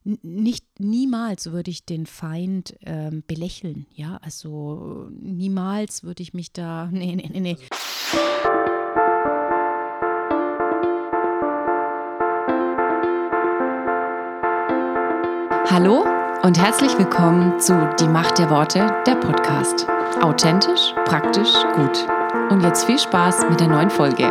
niemals würde ich den Feind belächeln, ja, also niemals würde ich mich da, nee. Hallo und herzlich willkommen zu Die Macht der Worte, der Podcast. Authentisch, praktisch, gut. Und jetzt viel Spaß mit der neuen Folge.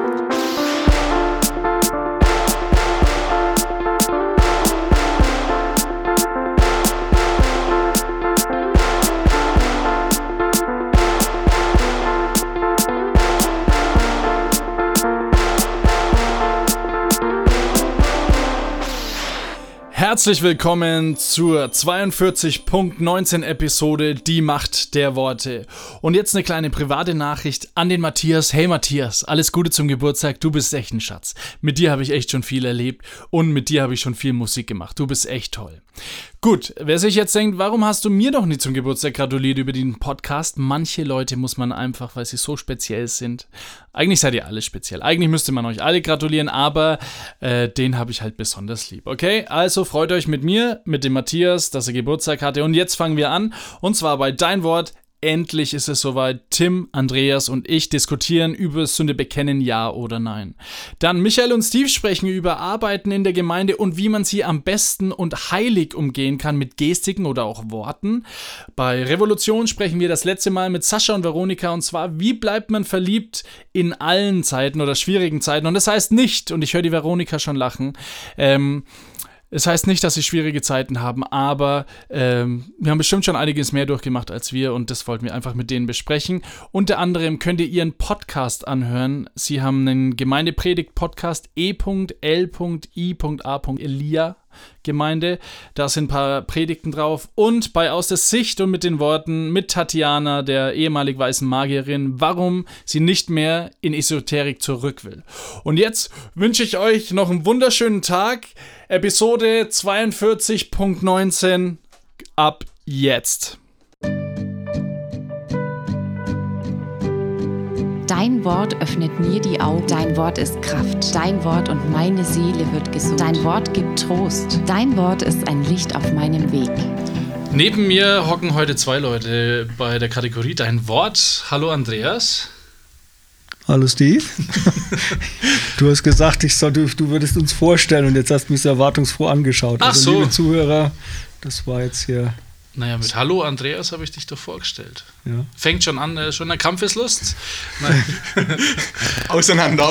Herzlich willkommen zur 42.19 Episode Die Macht der Worte. Und jetzt eine kleine private Nachricht an den Matthias. Hey Matthias, alles Gute zum Geburtstag, du bist echt ein Schatz. Mit dir habe ich echt schon viel erlebt und mit dir habe ich schon viel Musik gemacht. Du bist echt toll. Gut, wer sich jetzt denkt, warum hast du mir doch nicht zum Geburtstag gratuliert über den Podcast? Manche Leute muss man einfach, weil sie so speziell sind. Eigentlich seid ihr alle speziell. Eigentlich müsste man euch alle gratulieren, aber den habe ich halt besonders lieb. Okay, also freut euch mit mir, mit dem Matthias, dass er Geburtstag hatte. Und jetzt fangen wir an. Und zwar bei Dein Wort. Endlich ist es soweit. Tim, Andreas und ich diskutieren über Sünde bekennen, ja oder nein. Dann Michael und Steve sprechen über Arbeiten in der Gemeinde und wie man sie am besten und heilig umgehen kann mit Gestiken oder auch Worten. Bei Revolution sprechen wir das letzte Mal mit Sascha und Veronika und zwar, wie bleibt man verliebt in allen Zeiten oder schwierigen Zeiten? Und das heißt nicht, und ich höre die Veronika schon lachen, es heißt nicht, dass sie schwierige Zeiten haben, aber wir haben bestimmt schon einiges mehr durchgemacht als wir und das wollten wir einfach mit denen besprechen. Unter anderem könnt ihr ihren Podcast anhören. Sie haben einen Gemeindepredigt-Podcast e.l.i.a. Elia Gemeinde. Da sind ein paar Predigten drauf. Und bei Aus der Sicht und mit den Worten mit Tatjana, der ehemalig weißen Magierin, warum sie nicht mehr in Esoterik zurück will. Und jetzt wünsche ich euch noch einen wunderschönen Tag. Episode 42.19 ab jetzt. Dein Wort öffnet mir die Augen. Dein Wort ist Kraft. Dein Wort und meine Seele wird gesund. Dein Wort gibt Trost. Dein Wort ist ein Licht auf meinem Weg. Neben mir hocken heute zwei Leute bei der Kategorie Dein Wort. Hallo Andreas. Hallo Steve. Du hast gesagt, du würdest uns vorstellen und jetzt hast du mich so erwartungsfroh angeschaut. Ach so. Liebe Zuhörer, das war jetzt hier... Naja, mit Hallo Andreas habe ich dich doch vorgestellt. Ja. Fängt schon an, schon der Kampf ist Lust. Nein. Auseinander.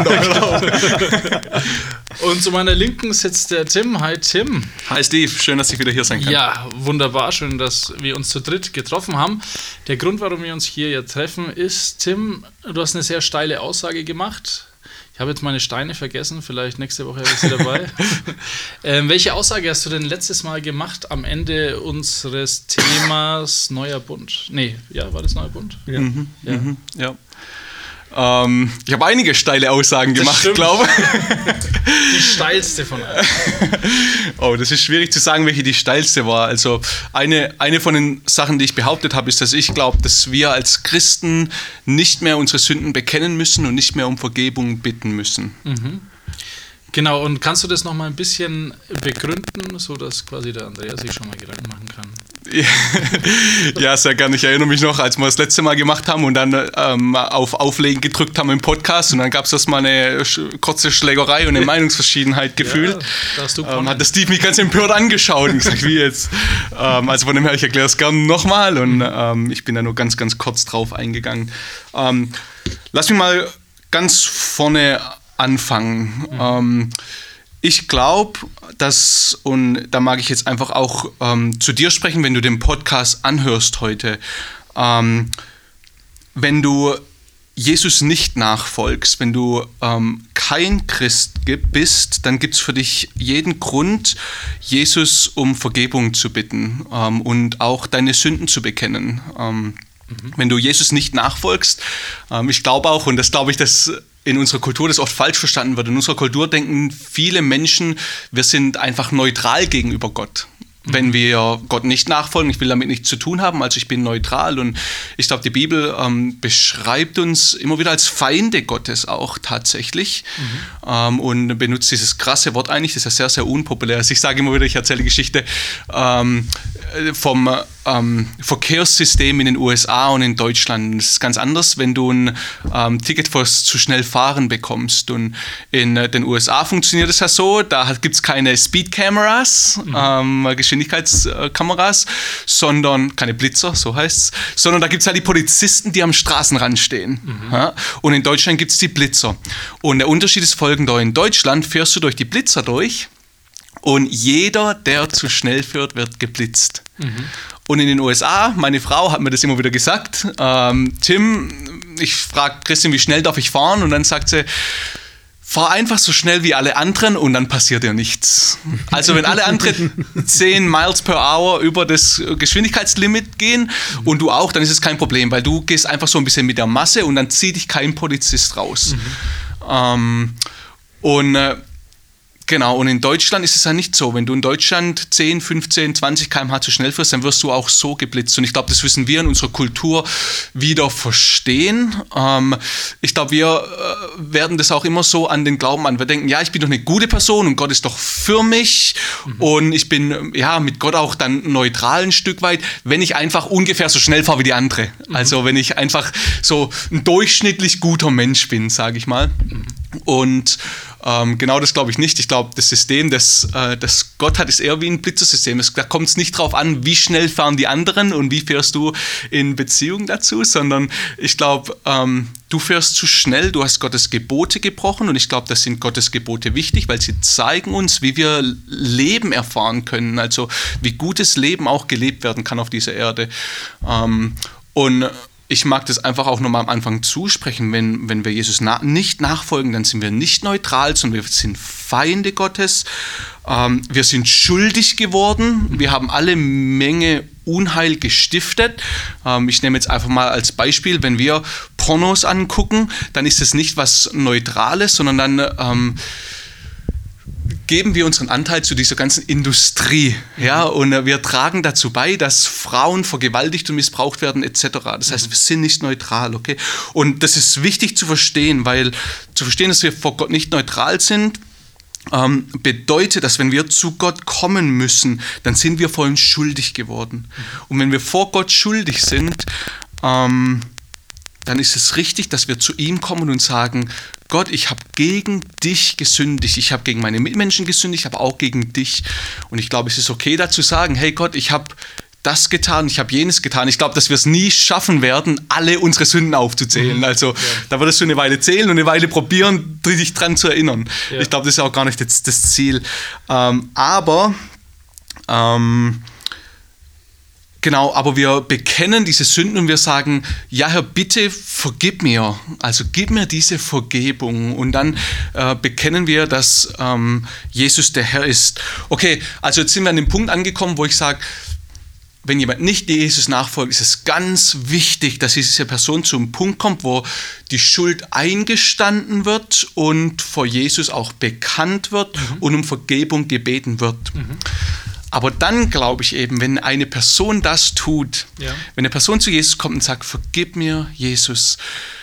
Und zu meiner Linken sitzt der Tim. Hi Tim. Hi Steve, schön, dass ich wieder hier sein kann. Ja, wunderbar, schön, dass wir uns zu dritt getroffen haben. Der Grund, warum wir uns hier treffen, ist, Tim, du hast eine sehr steile Aussage gemacht. Ich habe jetzt meine Steine vergessen, vielleicht nächste Woche habe ich sie dabei. Welche Aussage hast du denn letztes Mal gemacht am Ende unseres Themas Neuer Bund? Nee, ja, war das Neuer Bund? Ja. Ja. Ich habe einige steile Aussagen gemacht, glaube ich. Die steilste von allen. Oh, das ist schwierig zu sagen, welche die steilste war. Also eine von den Sachen, die ich behauptet habe, ist, dass ich glaube, dass wir als Christen nicht mehr unsere Sünden bekennen müssen und nicht mehr um Vergebung bitten müssen. Mhm. Genau, und kannst du das nochmal ein bisschen begründen, sodass quasi der Andreas sich schon mal Gedanken machen kann? Ja, sehr gerne. Ich erinnere mich noch, als wir das letzte Mal gemacht haben und dann auf Auflegen gedrückt haben im Podcast und dann gab es erstmal eine kurze Schlägerei und eine Meinungsverschiedenheit gefühlt. Ja, da hast du hat der Steve mich ganz empört angeschaut und gesagt, wie jetzt? Also von dem her, ich erkläre es gerne nochmal und ich bin da nur ganz, ganz kurz drauf eingegangen. Lass mich mal ganz vorne anfangen. Ich glaube, dass, und da mag ich jetzt einfach auch zu dir sprechen, wenn du den Podcast anhörst heute, wenn du Jesus nicht nachfolgst, wenn du kein Christ bist, dann gibt es für dich jeden Grund, Jesus um Vergebung zu bitten und auch deine Sünden zu bekennen. Wenn du Jesus nicht nachfolgst, ich glaube auch, und das glaube ich, dass in unserer Kultur das oft falsch verstanden wird. In unserer Kultur denken viele Menschen, wir sind einfach neutral gegenüber Gott. wenn wir Gott nicht nachfolgen. Ich will damit nichts zu tun haben, also ich bin neutral. Und ich glaube, die Bibel beschreibt uns immer wieder als Feinde Gottes auch tatsächlich und benutzt dieses krasse Wort eigentlich, das ist ja sehr, sehr unpopulär. Also ich sage immer wieder, ich erzähle die Geschichte vom Verkehrssystem in den USA und in Deutschland. Das ist ganz anders, wenn du ein Ticket fürs zu schnell fahren bekommst. Und in den USA funktioniert es ja so, da gibt es keine Speed-Cameras, Geschwindigkeitskameras, sondern keine Blitzer, so heißt es, sondern da gibt es halt die Polizisten, die am Straßenrand stehen. Ja? Und in Deutschland gibt es die Blitzer. Und der Unterschied ist folgender: In Deutschland fährst du durch die Blitzer durch und jeder, der zu schnell fährt, wird geblitzt. Und in den USA, meine Frau hat mir das immer wieder gesagt, Tim, ich frage Christian, wie schnell darf ich fahren? Und dann sagt sie, fahr einfach so schnell wie alle anderen und dann passiert dir nichts. Also wenn alle anderen 10 Miles per Hour über das Geschwindigkeitslimit gehen und du auch, dann ist es kein Problem, weil du gehst einfach so ein bisschen mit der Masse und dann zieht dich kein Polizist raus. Genau, und in Deutschland ist es ja nicht so. Wenn du in Deutschland 10, 15, 20 km/h zu schnell fährst, dann wirst du auch so geblitzt. Und ich glaube, das müssen wir in unserer Kultur wieder verstehen. Ich glaube, wir werden das auch immer so an den Glauben an. Wir denken, ja, ich bin doch eine gute Person und Gott ist doch für mich. Und ich bin ja mit Gott auch dann neutral ein Stück weit, wenn ich einfach ungefähr so schnell fahre wie die andere. Also wenn ich einfach so ein durchschnittlich guter Mensch bin, sage ich mal. Und genau das glaube ich nicht. Ich glaube, das System, das Gott hat, ist eher wie ein Blitzersystem. Da kommt es nicht drauf an, wie schnell fahren die anderen und wie fährst du in Beziehung dazu, sondern ich glaube, du fährst zu schnell, du hast Gottes Gebote gebrochen und ich glaube, das sind Gottes Gebote wichtig, weil sie zeigen uns, wie wir Leben erfahren können, also wie gutes Leben auch gelebt werden kann auf dieser Erde. Und ich mag das einfach auch nochmal am Anfang zusprechen, wenn wir Jesus nicht nachfolgen, dann sind wir nicht neutral, sondern wir sind Feinde Gottes. Wir sind schuldig geworden. Wir haben alle Menge Unheil gestiftet. Ich nehme jetzt einfach mal als Beispiel, wenn wir Pornos angucken, dann ist es nicht was Neutrales, sondern dann geben wir unseren Anteil zu dieser ganzen Industrie, ja, und wir tragen dazu bei, dass Frauen vergewaltigt und missbraucht werden etc. Das heißt, wir sind nicht neutral, okay? Und das ist wichtig zu verstehen, dass wir vor Gott nicht neutral sind, bedeutet, dass wenn wir zu Gott kommen müssen, dann sind wir vor ihm schuldig geworden. Und wenn wir vor Gott schuldig sind, dann ist es richtig, dass wir zu ihm kommen und sagen, Gott, ich habe gegen dich gesündigt, ich habe gegen meine Mitmenschen gesündigt, aber auch gegen dich. Und ich glaube, es ist okay, dazu sagen, hey Gott, ich habe das getan, ich habe jenes getan. Ich glaube, dass wir es nie schaffen werden, alle unsere Sünden aufzuzählen. Also da würdest du eine Weile zählen und eine Weile probieren, dich dran zu erinnern. Ja. Ich glaube, das ist auch gar nicht das Ziel. Genau, aber wir bekennen diese Sünden und wir sagen, ja Herr, bitte vergib mir, also gib mir diese Vergebung und dann bekennen wir, dass Jesus der Herr ist. Okay, also jetzt sind wir an dem Punkt angekommen, wo ich sage, wenn jemand nicht Jesus nachfolgt, ist es ganz wichtig, dass diese Person zu einem Punkt kommt, wo die Schuld eingestanden wird und vor Jesus auch bekannt wird und um Vergebung gebeten wird. Aber dann glaube ich eben, wenn eine Person das tut, wenn eine Person zu Jesus kommt und sagt, vergib mir, Jesus,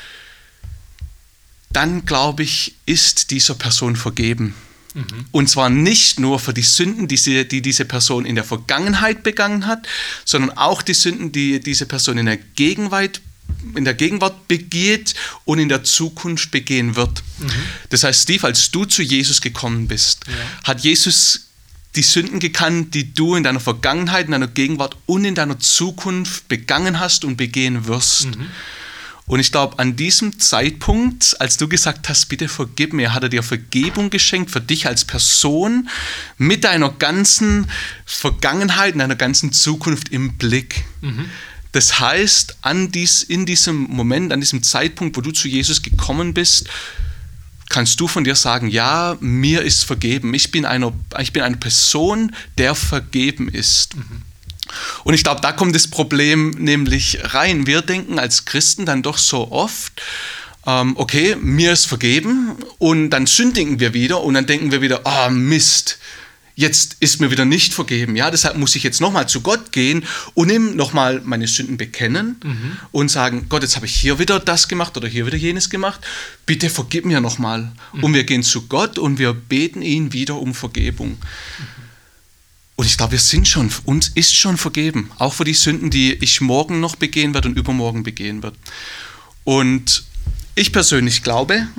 dann glaube ich, ist dieser Person vergeben. Und zwar nicht nur für die Sünden, die diese Person in der Vergangenheit begangen hat, sondern auch die Sünden, die diese Person in der Gegenwart begeht und in der Zukunft begehen wird. Das heißt, Steve, als du zu Jesus gekommen bist, hat Jesus die Sünden gekannt, die du in deiner Vergangenheit, in deiner Gegenwart und in deiner Zukunft begangen hast und begehen wirst. Und ich glaube, an diesem Zeitpunkt, als du gesagt hast, bitte vergib mir, hat er dir Vergebung geschenkt für dich als Person mit deiner ganzen Vergangenheit, in deiner ganzen Zukunft im Blick. Das heißt, in diesem Moment, an diesem Zeitpunkt, wo du zu Jesus gekommen bist, kannst du von dir sagen, ja, mir ist vergeben. Ich bin eine Person, der vergeben ist. Und ich glaube, da kommt das Problem nämlich rein. Wir denken als Christen dann doch so oft, okay, mir ist vergeben und dann sündigen wir wieder und dann denken wir wieder, Mist, jetzt ist mir wieder nicht vergeben. Ja, deshalb muss ich jetzt nochmal zu Gott gehen und ihm nochmal meine Sünden bekennen und sagen, Gott, jetzt habe ich hier wieder das gemacht oder hier wieder jenes gemacht. Bitte vergib mir nochmal. Und wir gehen zu Gott und wir beten ihn wieder um Vergebung. Und ich glaube, uns ist schon vergeben. Auch für die Sünden, die ich morgen noch begehen werde und übermorgen begehen werde. Und ich persönlich glaube,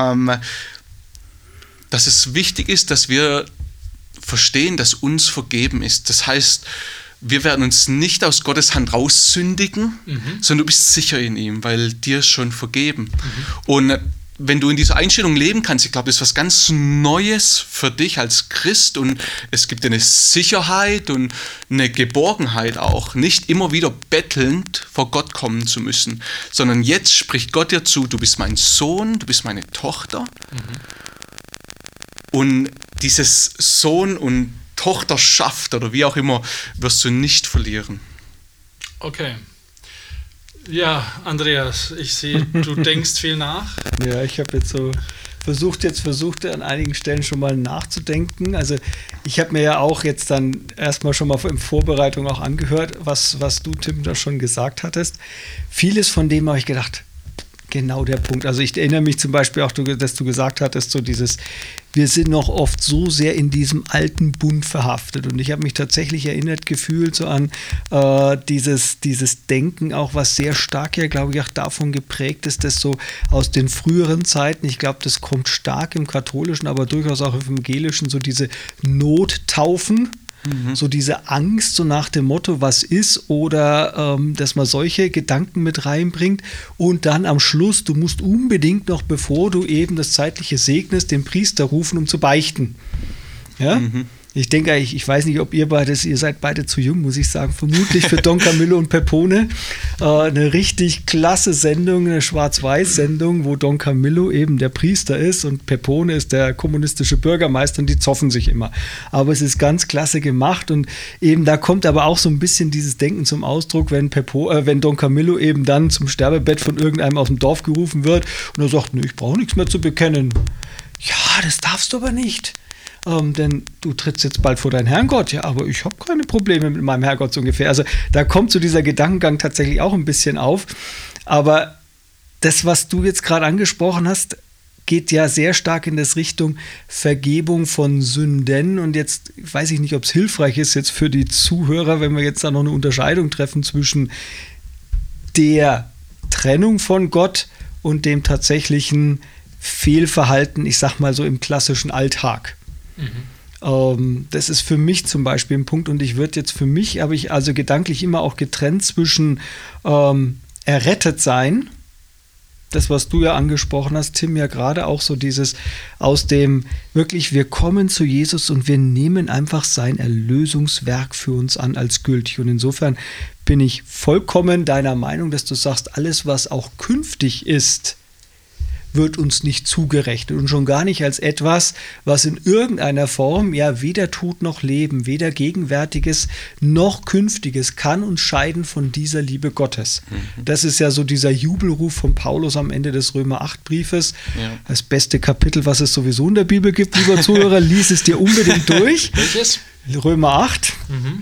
dass es wichtig ist, dass wir verstehen, dass uns vergeben ist. Das heißt, wir werden uns nicht aus Gottes Hand raussündigen, sondern du bist sicher in ihm, weil dir ist schon vergeben. Und wenn du in dieser Einstellung leben kannst, ich glaube, das ist was ganz Neues für dich als Christ und es gibt dir eine Sicherheit und eine Geborgenheit auch, nicht immer wieder bettelnd vor Gott kommen zu müssen, sondern jetzt spricht Gott dir zu, du bist mein Sohn, du bist meine Tochter. Und dieses Sohn- und Tochterschaft oder wie auch immer wirst du nicht verlieren. Okay. Ja, Andreas, ich sehe, du denkst viel nach. Ja, ich habe jetzt so versucht an einigen Stellen schon mal nachzudenken. Also ich habe mir ja auch jetzt dann erstmal schon mal in Vorbereitung auch angehört, was du, Tim, da schon gesagt hattest. Vieles von dem habe ich gedacht, genau der Punkt. Also ich erinnere mich zum Beispiel auch, dass du gesagt hattest, so dieses, wir sind noch oft so sehr in diesem alten Bund verhaftet. Und ich habe mich tatsächlich erinnert gefühlt so an dieses Denken auch, was sehr stark ja, glaube ich, auch davon geprägt ist, dass so aus den früheren Zeiten, ich glaube, das kommt stark im Katholischen, aber durchaus auch im Evangelischen, so diese Nottaufen, so diese Angst, so nach dem Motto, was ist, oder dass man solche Gedanken mit reinbringt und dann am Schluss, du musst unbedingt noch, bevor du eben das Zeitliche segnest, den Priester rufen, um zu beichten. Ja? Ich denke, ich weiß nicht, ob ihr seid beide zu jung, muss ich sagen, vermutlich für Don Camillo und Pepone. Eine richtig klasse Sendung, eine Schwarz-Weiß-Sendung, wo Don Camillo eben der Priester ist und Pepone ist der kommunistische Bürgermeister und die zoffen sich immer. Aber es ist ganz klasse gemacht und eben da kommt aber auch so ein bisschen dieses Denken zum Ausdruck, wenn Don Camillo eben dann zum Sterbebett von irgendeinem aus dem Dorf gerufen wird und er sagt, nee, ich brauche nichts mehr zu bekennen. Ja, das darfst du aber nicht. Denn du trittst jetzt bald vor deinen Herrgott. Ja, aber ich habe keine Probleme mit meinem Herrgott so ungefähr. Also da kommt so dieser Gedankengang tatsächlich auch ein bisschen auf. Aber das, was du jetzt gerade angesprochen hast, geht ja sehr stark in das Richtung Vergebung von Sünden. Und jetzt weiß ich nicht, ob es hilfreich ist jetzt für die Zuhörer, wenn wir jetzt da noch eine Unterscheidung treffen zwischen der Trennung von Gott und dem tatsächlichen Fehlverhalten, ich sag mal so im klassischen Alltag. Das ist für mich zum Beispiel ein Punkt und habe ich also gedanklich immer auch getrennt zwischen errettet sein, das, was du ja angesprochen hast, Tim, ja gerade auch so dieses aus dem wirklich, wir kommen zu Jesus und wir nehmen einfach sein Erlösungswerk für uns an als gültig. Und insofern bin ich vollkommen deiner Meinung, dass du sagst, alles, was auch künftig ist, wird uns nicht zugerechnet und schon gar nicht als etwas, was in irgendeiner Form ja weder Tod noch Leben, weder Gegenwärtiges noch Künftiges kann uns scheiden von dieser Liebe Gottes. Das ist ja so dieser Jubelruf von Paulus am Ende des Römer 8 Briefes. Ja. Das beste Kapitel, was es sowieso in der Bibel gibt, lieber Zuhörer, lies es dir unbedingt durch. Welches? Römer 8.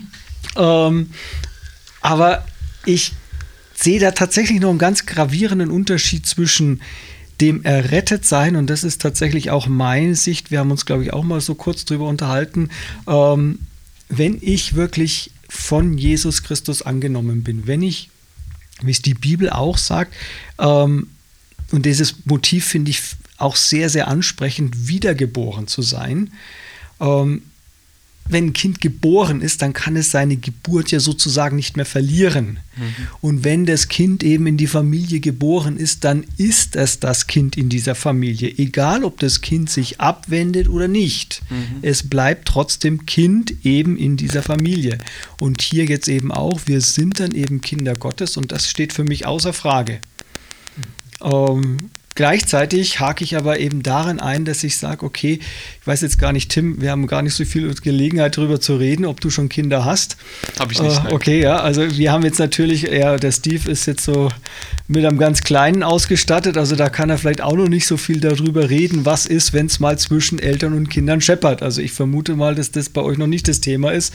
Aber ich sehe da tatsächlich noch einen ganz gravierenden Unterschied zwischen dem Errettetsein, und das ist tatsächlich auch meine Sicht, wir haben uns, glaube ich, auch mal so kurz drüber unterhalten, wenn ich wirklich von Jesus Christus angenommen bin, wenn ich, wie es die Bibel auch sagt, und dieses Motiv finde ich auch sehr, sehr ansprechend, wiedergeboren zu sein. Wenn ein Kind geboren ist, dann kann es seine Geburt ja sozusagen nicht mehr verlieren. Und wenn das Kind eben in die Familie geboren ist, dann ist es das Kind in dieser Familie. Egal, ob das Kind sich abwendet oder nicht. Es bleibt trotzdem Kind eben in dieser Familie. Und hier jetzt eben auch, wir sind dann eben Kinder Gottes und das steht für mich außer Frage. gleichzeitig hake ich aber eben darin ein, dass ich sage, okay, ich weiß jetzt gar nicht, Tim, wir haben gar nicht so viel Gelegenheit darüber zu reden, ob du schon Kinder hast. Habe ich nicht. Okay, ja, also wir haben jetzt natürlich, der Steve ist jetzt so mit einem ganz Kleinen ausgestattet, also da kann er vielleicht auch noch nicht so viel darüber reden, was ist, wenn es mal zwischen Eltern und Kindern scheppert. Also ich vermute mal, dass das bei euch noch nicht das Thema ist.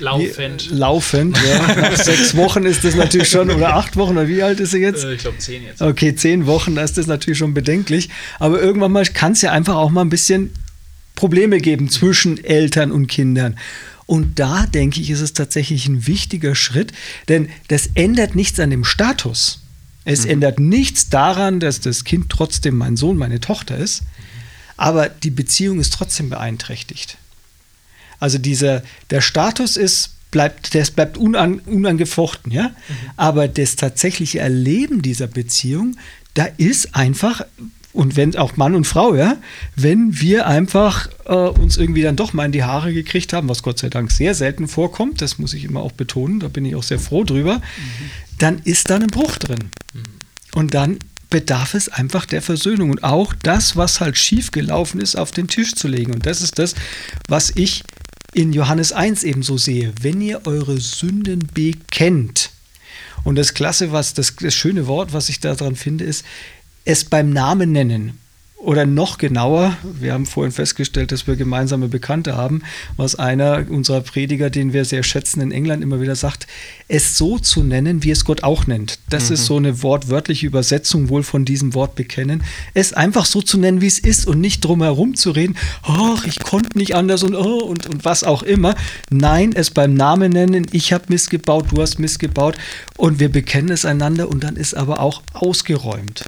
Laufend, ja. Nach 6 Wochen ist das natürlich schon, oder 8 Wochen, oder wie alt ist er jetzt? Ich glaube 10 jetzt. Okay, 10 Wochen, da ist das natürlich schon bedenklich. Aber irgendwann mal kann es ja einfach auch mal ein bisschen Probleme geben zwischen Eltern und Kindern. Und da, denke ich, ist es tatsächlich ein wichtiger Schritt, denn das ändert nichts an dem Status. Es ändert nichts daran, dass das Kind trotzdem mein Sohn, meine Tochter ist, aber die Beziehung ist trotzdem beeinträchtigt. Also der Status bleibt unangefochten, ja? Aber das tatsächliche Erleben dieser Beziehung, da ist einfach, und wenn auch Mann und Frau, ja, wenn wir einfach uns irgendwie dann doch mal in die Haare gekriegt haben, was Gott sei Dank sehr selten vorkommt, das muss ich immer auch betonen, da bin ich auch sehr froh drüber, dann ist da ein Bruch drin. Und dann bedarf es einfach der Versöhnung und auch das, was halt schief gelaufen ist, auf den Tisch zu legen. Und das ist das, was ich in Johannes 1 eben so sehe. Wenn ihr eure Sünden bekennt, und das Klasse, das schöne Wort, was ich da dran finde, ist, es beim Namen nennen. Oder noch genauer, wir haben vorhin festgestellt, dass wir gemeinsame Bekannte haben, was einer unserer Prediger, den wir sehr schätzen in England, immer wieder sagt, es so zu nennen, wie es Gott auch nennt. Das ist so eine wortwörtliche Übersetzung wohl von diesem Wort bekennen. Es einfach so zu nennen, wie es ist und nicht drum herum zu reden, ach, ich konnte nicht anders und was auch immer. Nein, es beim Namen nennen, ich habe missgebaut, du hast missgebaut und wir bekennen es einander und dann ist aber auch ausgeräumt.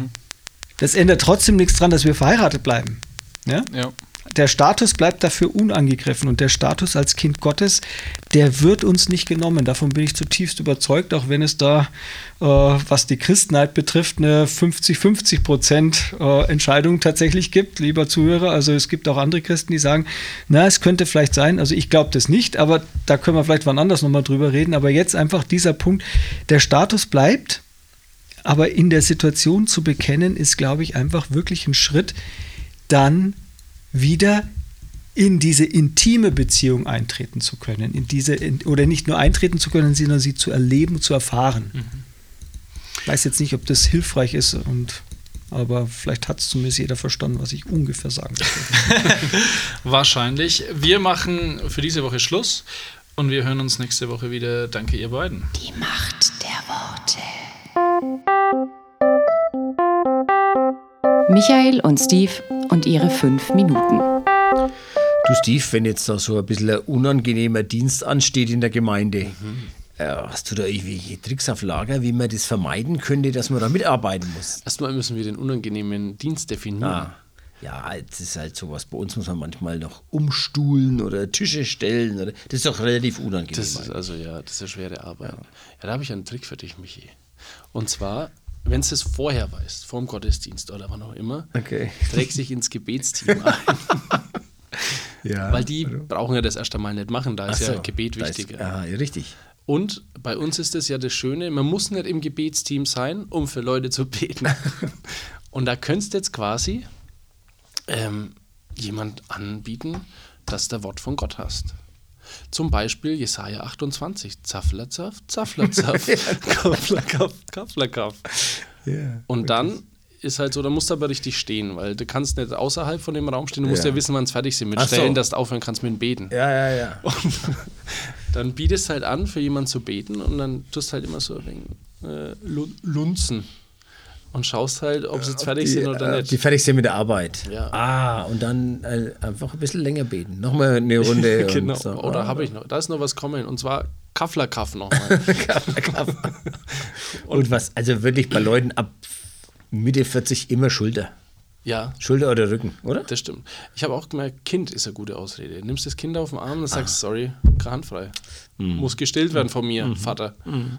Das ändert trotzdem nichts dran, dass wir verheiratet bleiben. Ja? Ja. Der Status bleibt dafür unangegriffen und der Status als Kind Gottes, der wird uns nicht genommen. Davon bin ich zutiefst überzeugt, auch wenn es da, was die Christenheit betrifft, eine 50-50% Entscheidung tatsächlich gibt, lieber Zuhörer. Also es gibt auch andere Christen, die sagen, na, es könnte vielleicht sein, also ich glaube das nicht, aber da können wir vielleicht wann anders nochmal drüber reden. Aber jetzt einfach dieser Punkt, der Status bleibt, aber in der Situation zu bekennen, ist, glaube ich, einfach wirklich ein Schritt, dann wieder in diese intime Beziehung eintreten zu können. Oder nicht nur eintreten zu können, sondern sie zu erleben, zu erfahren. Ich weiß jetzt nicht, ob das hilfreich ist, aber vielleicht hat es zumindest jeder verstanden, was ich ungefähr sagen möchte. Wahrscheinlich. Wir machen für diese Woche Schluss und wir hören uns nächste Woche wieder. Danke, ihr beiden. Die Macht der Worte. Michael und Steve und ihre 5 Minuten. Du Steve, wenn jetzt da so ein bisschen ein unangenehmer Dienst ansteht in der Gemeinde, hast du da irgendwelche Tricks auf Lager, wie man das vermeiden könnte, dass man da mitarbeiten muss? Erstmal müssen wir den unangenehmen Dienst definieren. Ja, es ist halt sowas. Bei uns muss man manchmal noch umstuhlen oder Tische stellen. Das ist doch relativ unangenehm. Das ist eine schwere Arbeit. Ja, da habe ich einen Trick für dich, Michi. Und zwar, wenn du es vorher weißt, vor dem Gottesdienst oder wann auch immer, trägst dich ins Gebetsteam ein. Ja, weil die brauchen ja das erst einmal nicht machen, da ist ja Gebet wichtiger. Ja, richtig. Und bei uns ist das ja das Schöne, man muss nicht im Gebetsteam sein, um für Leute zu beten. Und da könntest du jetzt quasi jemand anbieten, dass du Wort von Gott hast. Zum Beispiel Jesaja 28, Zafflerzaff, Zafflerzaff, Kafflerkaff, Kafflerkaff. Yeah, und dann ist halt so, da musst du aber richtig stehen, weil du kannst nicht außerhalb von dem Raum stehen, du musst ja wissen, wann es fertig sind mit Stellen, dass du aufhören kannst mit dem Beten. Ja. Und dann bietest du halt an, für jemanden zu beten und dann tust du halt immer so ein wenig lunzen. Und schaust halt, ob sie jetzt fertig sind oder nicht. Die fertig sind mit der Arbeit. Ja. Und dann einfach ein bisschen länger beten. Nochmal eine Runde. Genau. Und so. Oder habe ich noch? Da ist noch was kommen. Und zwar Kafflerkaff nochmal. Kafflerkaff. Und was, also wirklich bei Leuten ab Mitte 40 immer Schulter. Ja. Schulter oder Rücken, oder? Das stimmt. Ich habe auch gemerkt, Kind ist eine gute Ausrede. Du nimmst das Kind auf den Arm und sagst, sorry, keine Hand frei. Muss gestillt werden von mir, Vater.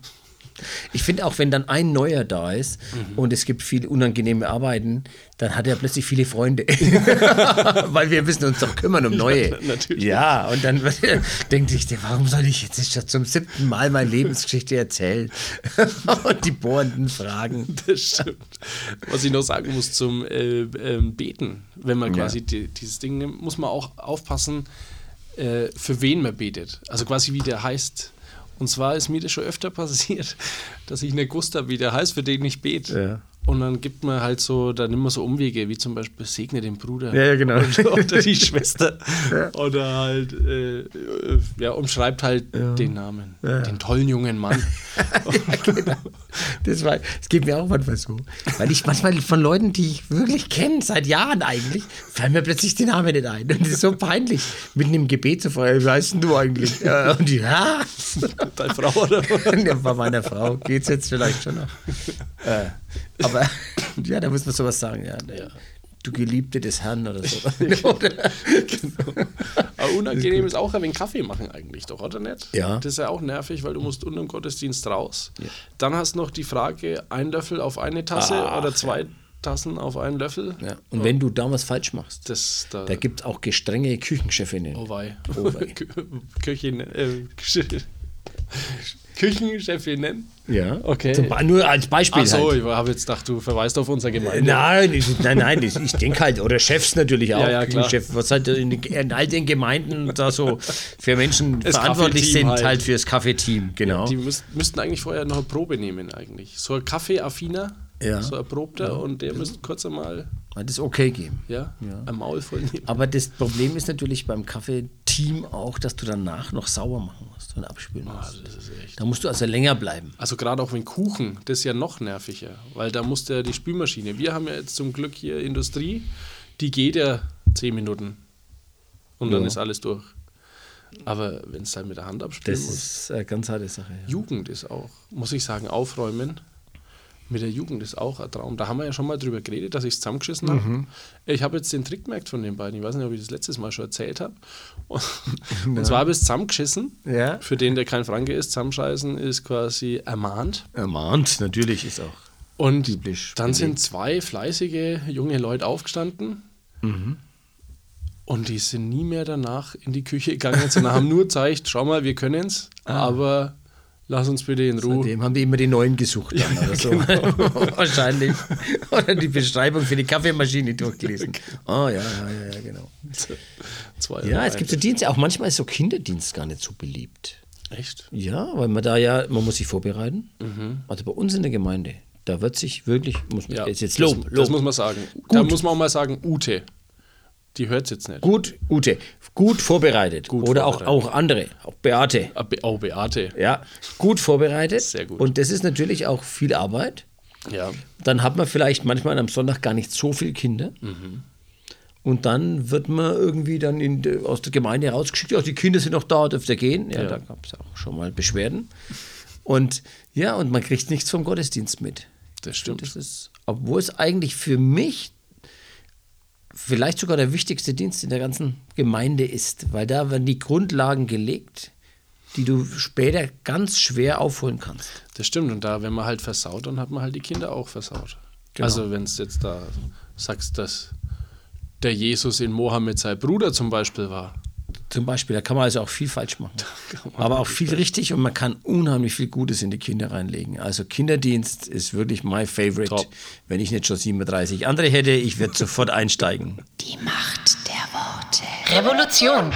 Ich finde auch, wenn dann ein Neuer da ist und es gibt viele unangenehme Arbeiten, dann hat er plötzlich viele Freunde. Weil wir müssen uns doch kümmern um Neue. Ja, natürlich. Ja, und dann denkt sich, warum soll ich jetzt zum 7. Mal meine Lebensgeschichte erzählen? Und die bohrenden Fragen. Das stimmt. Was ich noch sagen muss zum Beten, wenn man quasi dieses Ding nimmt, muss man auch aufpassen, für wen man betet. Also quasi wie der heißt. Und zwar ist mir das schon öfter passiert, dass ich nicht gewusst habe, wie der heißt, für den ich bete. Ja. Und dann gibt man halt so, dann nimmt man so Umwege, wie zum Beispiel segne den Bruder. Ja, genau. Oder die Schwester. Ja. Oder halt, umschreibt halt den Namen. Ja. Den tollen jungen Mann. Ja, genau. Das geht mir auch manchmal so. Weil ich manchmal von Leuten, die ich wirklich kenne, seit Jahren eigentlich, fallen mir plötzlich die Namen nicht ein. Und das ist so peinlich. Mitten im Gebet zu fragen, wie heißt denn du eigentlich? Und die, deine Frau oder was? Ja, bei meiner Frau geht's jetzt vielleicht schon noch. Aber ja, da muss man sowas sagen, du Geliebte des Herrn oder so. Genau. Aber unangenehm ist auch ein wenig Kaffee machen eigentlich doch, oder nicht? Ja. Das ist ja auch nervig, weil du musst unter dem Gottesdienst raus. Ja. Dann hast du noch die Frage, ein Löffel auf eine Tasse oder 2 Tassen auf einen Löffel. Ja. Und wenn du damals falsch machst, da gibt es auch gestrenge Küchenchefinnen. Oh wei. Küchenchefinnen? Ja, okay. Nur als Beispiel. Ach so, halt. Ich habe jetzt gedacht, du verweist auf unsere Gemeinde. Nein, ich denke halt, oder Chefs natürlich auch. Ja, klar. Chef, was halt in all den Gemeinden da so für Menschen das verantwortlich sind, halt fürs Kaffeeteam, genau. Ja, die müssten eigentlich vorher noch eine Probe nehmen eigentlich. So ein Kaffeeaffiner, so ein Erprobter und der müsste kurz einmal das okay geben. Ja, ein Maul voll nehmen. Aber das Problem ist natürlich beim Kaffeeteam auch, dass du danach noch sauber machen musst und abspülen musst. Das ist echt. Da musst du also länger bleiben. Also gerade auch wenn Kuchen, das ist ja noch nerviger, weil da muss ja die Spülmaschine. Wir haben ja jetzt zum Glück hier Industrie, die geht ja 10 Minuten und dann ist alles durch. Aber wenn es dann mit der Hand abspülen muss. Das ist eine ganz harte Sache. Ja. Jugend ist auch, muss ich sagen, aufräumen. Mit der Jugend ist auch ein Traum. Da haben wir ja schon mal drüber geredet, dass ich es zusammengeschissen habe. Ich habe jetzt den Trick gemerkt von den beiden. Ich weiß nicht, ob ich das letztes Mal schon erzählt habe. Und zwar habe ich es zusammengeschissen. Ja. Für den, der kein Franke ist, zusammenscheißen ist quasi ermahnt. Ermahnt, natürlich ist auch. Und dann sind 2 fleißige junge Leute aufgestanden. Und die sind nie mehr danach in die Küche gegangen, sondern haben nur gezeigt, schau mal, wir können es, aber lass uns bitte in Ruhe. Seitdem haben die immer die Neuen gesucht dann oder so. Genau. Wahrscheinlich. Oder die Beschreibung für die Kaffeemaschine durchgelesen. Oh ja, genau. Ja, es gibt so Dienste, auch manchmal ist so Kinderdienst gar nicht so beliebt. Echt? Ja, weil man muss sich vorbereiten. Also bei uns in der Gemeinde, da wird sich wirklich, jetzt Lob. Das muss man sagen. Gut. Da muss man auch mal sagen, Ute. Die hört es jetzt nicht. Gut, Ute. Gut vorbereitet. Oder auch andere. Auch Beate. Auch Beate. Ja, gut vorbereitet. Sehr gut. Und das ist natürlich auch viel Arbeit. Ja. Dann hat man vielleicht manchmal am Sonntag gar nicht so viele Kinder. Und dann wird man irgendwie dann aus der Gemeinde rausgeschickt. Ja, die Kinder sind noch da, dürft ihr gehen. Ja, da gab es auch schon mal Beschwerden. Und man kriegt nichts vom Gottesdienst mit. Das stimmt. Das ist, obwohl es eigentlich für mich vielleicht sogar der wichtigste Dienst in der ganzen Gemeinde ist, weil da werden die Grundlagen gelegt, die du später ganz schwer aufholen kannst. Das stimmt, und da, wenn man halt versaut, dann hat man halt die Kinder auch versaut. Genau. Also wenn es jetzt da sagst, dass der Jesus in Mohammed sein Bruder zum Beispiel war. Zum Beispiel, da kann man also auch viel falsch machen. Aber auch viel richtig, und man kann unheimlich viel Gutes in die Kinder reinlegen. Also Kinderdienst ist wirklich my favorite. Top. Wenn ich nicht schon 37 andere hätte, ich würde sofort einsteigen. Die Macht der Worte. Revolution.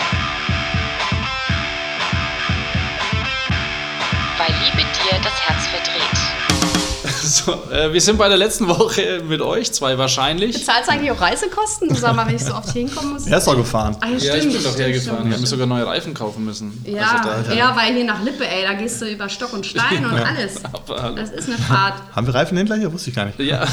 Weil Liebe dir das Herz verdreht. So, wir sind bei der letzten Woche mit euch, 2 wahrscheinlich. Bezahlst du eigentlich auch Reisekosten? Du sag mal, wenn ich so oft hinkommen muss. Er ist doch gefahren. Ah, ja, ich bin doch hergefahren. Wir haben sogar neue Reifen kaufen müssen. Ja, also weil hier nach Lippe, da gehst du über Stock und Stein und alles. Das ist eine Fahrt. Haben wir Reifenhändler hier? Wusste ich gar nicht. Ja.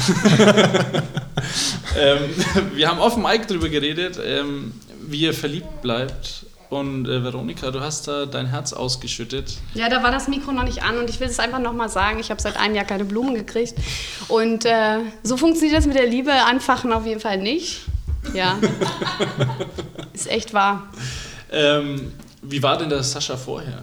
Wir haben auf dem Mic drüber geredet, wie ihr verliebt bleibt. Und Veronika, du hast da dein Herz ausgeschüttet. Ja, da war das Mikro noch nicht an und ich will es einfach nochmal sagen, ich habe seit einem Jahr keine Blumen gekriegt. Und so funktioniert das mit der Liebe, anfachen auf jeden Fall nicht. Ja, ist echt wahr. Wie war denn der Sascha vorher?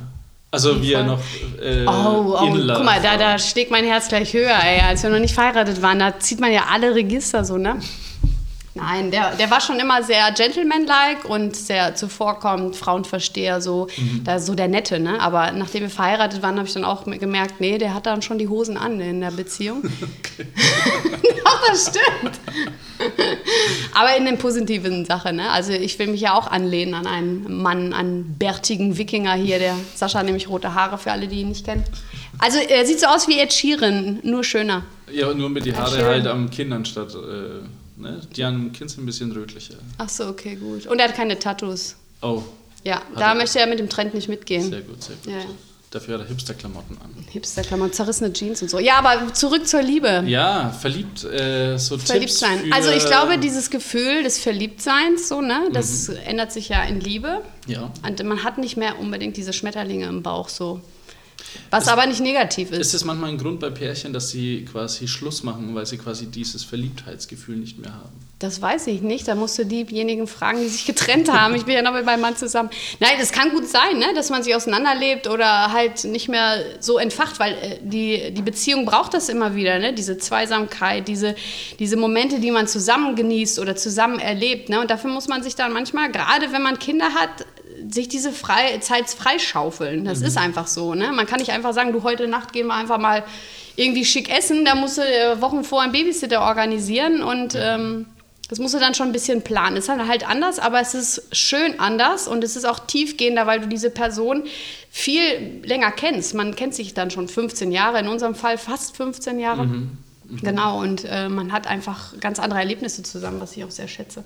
Also wie er noch guck mal, da schlägt mein Herz gleich höher, ey. Als wir noch nicht verheiratet waren, da zieht man ja alle Register so, ne? Nein, der war schon immer sehr gentleman-like und sehr zuvorkommend, Frauenversteher, so, da, so der Nette, ne? Aber nachdem wir verheiratet waren, habe ich dann auch gemerkt, nee, der hat dann schon die Hosen an in der Beziehung. Okay. Doch, das stimmt. Aber in der positiven Sache, ne? Also ich will mich ja auch anlehnen an einen Mann, einen bärtigen Wikinger hier, der Sascha hat nämlich rote Haare, für alle, die ihn nicht kennen. Also er sieht so aus wie Ed Sheeran, nur schöner. Ja, nur mit die Haare halt am Kinn anstatt... Ne? Die am Kinn sind ein bisschen rötlicher. Ach so, okay, gut. Und er hat keine Tattoos. Oh. Ja, da möchte er mit dem Trend nicht mitgehen. Sehr gut, sehr gut. Ja. Dafür hat er Hipster-Klamotten an. Hipster-Klamotten, zerrissene Jeans und so. Ja, aber zurück zur Liebe. Ja, verliebt, so verliebt Tipps sein. Also ich glaube, dieses Gefühl des Verliebtseins, so, ne, das ändert sich ja in Liebe. Ja. Und man hat nicht mehr unbedingt diese Schmetterlinge im Bauch so. Was aber nicht negativ ist. Ist es manchmal ein Grund bei Pärchen, dass sie quasi Schluss machen, weil sie quasi dieses Verliebtheitsgefühl nicht mehr haben? Das weiß ich nicht. Da musst du diejenigen fragen, die sich getrennt haben. Ich bin ja noch mit meinem Mann zusammen. Nein, das kann gut sein, ne? Dass man sich auseinanderlebt oder halt nicht mehr so entfacht, weil die Beziehung braucht das immer wieder, ne? Diese Zweisamkeit, diese Momente, die man zusammen genießt oder zusammen erlebt. Ne? Und dafür muss man sich dann manchmal, gerade wenn man Kinder hat, sich diese Zeit freischaufeln. Das ist einfach so. Ne? Man kann nicht einfach sagen, du, heute Nacht gehen wir einfach mal irgendwie schick essen. Da musst du Wochen vor einen Babysitter organisieren und das musst du dann schon ein bisschen planen. Es ist halt anders, aber es ist schön anders und es ist auch tiefgehender, weil du diese Person viel länger kennst. Man kennt sich dann schon 15 Jahre, in unserem Fall fast 15 Jahre. Genau, und man hat einfach ganz andere Erlebnisse zusammen, was ich auch sehr schätze.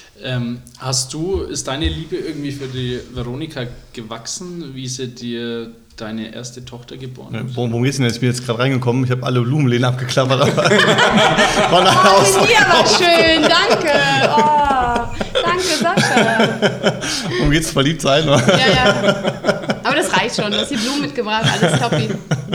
Ist deine Liebe irgendwie für die Veronika gewachsen, wie sie dir deine erste Tochter geboren hat? Worum geht's denn jetzt? Ich bin jetzt gerade reingekommen, ich habe alle Blumenläden abgeklappert. Aber die war schön, danke. Oh, danke, Sascha. Worum geht's? Verliebt sein? Oder? Ja. Aber das reicht schon, du hast die Blumen mitgebracht, alles toppi.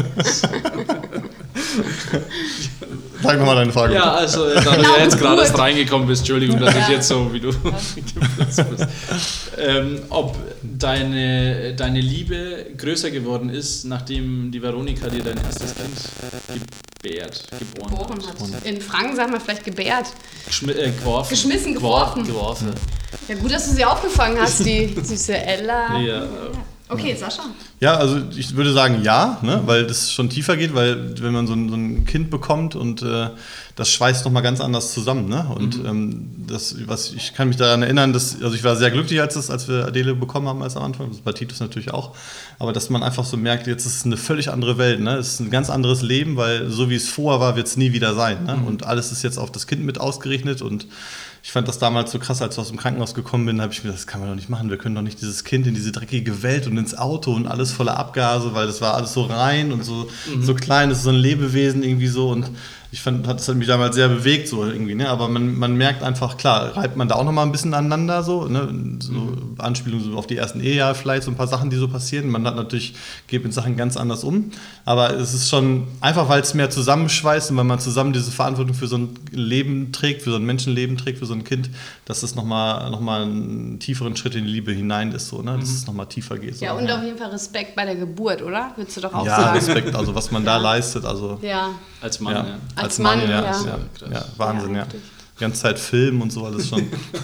Sag nochmal deine Frage. Ja, also da du jetzt gerade erst reingekommen bist, Entschuldigung, dass ich jetzt so, wie du geplatzt bist. Ob deine Liebe größer geworden ist, nachdem die Veronika dir dein erstes Kind geboren hat. In Franken sagt man vielleicht gebärt. Geworfen. Geschmissen, geworfen. Ja, gut, dass du sie aufgefangen hast, die süße Ella. Ja. Okay, Sascha. Ja, also ich würde sagen ja, ne, weil das schon tiefer geht, weil wenn man so ein Kind bekommt und das schweißt nochmal ganz anders zusammen. Ne? Und ich kann mich daran erinnern, also ich war sehr glücklich, als wir Adele bekommen haben als am Anfang, das bei Titus natürlich auch, aber dass man einfach so merkt, jetzt ist es eine völlig andere Welt, ne? Es ist ein ganz anderes Leben, weil so wie es vorher war, wird es nie wieder sein. Ne? Und alles ist jetzt auf das Kind mit ausgerichtet und ich fand das damals so krass, als ich aus dem Krankenhaus gekommen bin, habe ich mir gedacht, das kann man doch nicht machen. Wir können doch nicht dieses Kind in diese dreckige Welt und ins Auto und alles voller Abgase, weil das war alles so rein und so klein, das ist so ein Lebewesen irgendwie so und ich fand, das hat mich damals sehr bewegt, so irgendwie, ne? Aber man merkt einfach, klar, reibt man da auch nochmal ein bisschen aneinander, so, ne? So Anspielungen so auf die ersten Ehejahre vielleicht, so ein paar Sachen, die so passieren. Man hat natürlich, geht mit Sachen ganz anders um, aber es ist schon einfach, weil es mehr zusammenschweißt und weil man zusammen diese Verantwortung für so ein Leben trägt, für so ein Menschenleben trägt, für so ein Kind, dass es nochmal einen tieferen Schritt in die Liebe hinein ist, so, ne? Dass es nochmal tiefer geht. So. Ja, und auf jeden Fall Respekt bei der Geburt, oder? Würdest du doch auch sagen? Ja, Respekt, also was man da leistet, also... Ja. Als Mann, ja. Als Mann, ja. Ja, Wahnsinn, ja. Die ganze Zeit Film und so alles schon.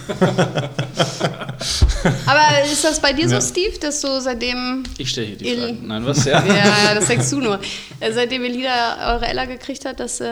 Aber ist das bei dir so, Steve, dass du seitdem... Ich stelle hier die Fragen. Nein, was? Ja, das sagst du nur. Seitdem Elida eure Ella gekriegt hat, dass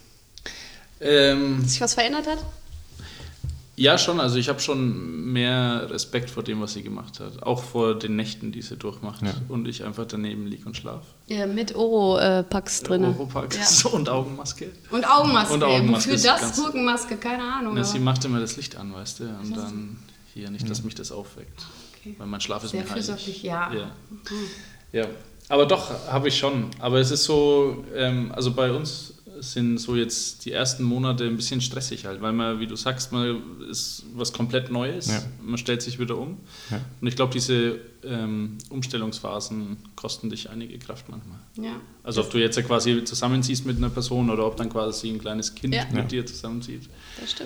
sich was verändert hat? Ja, schon. Also ich habe schon mehr Respekt vor dem, was sie gemacht hat. Auch vor den Nächten, die sie durchmacht. Ja. Und ich einfach daneben liege und schlafe. Ja, mit Oropax drin. Oropax und Augenmaske. Und Augenmaske. Und Augenmaske. Wofür das? Gurkenmaske? Keine Ahnung. Na, sie macht immer das Licht an, weißt du. Und dann hier, nicht, dass mich das aufweckt. Okay. Weil mein Schlaf ist mir heilig. Ja. Ja. Aber doch, habe ich schon. Aber es ist so, also bei uns sind so jetzt die ersten Monate ein bisschen stressig halt, weil man, wie du sagst, man ist was komplett Neues, man stellt sich wieder um. Ja. Und ich glaube, diese Umstellungsphasen kosten dich einige Kraft manchmal. Ja. Also ob du jetzt ja quasi zusammenziehst mit einer Person oder ob dann quasi ein kleines Kind mit dir zusammenzieht. Das stimmt.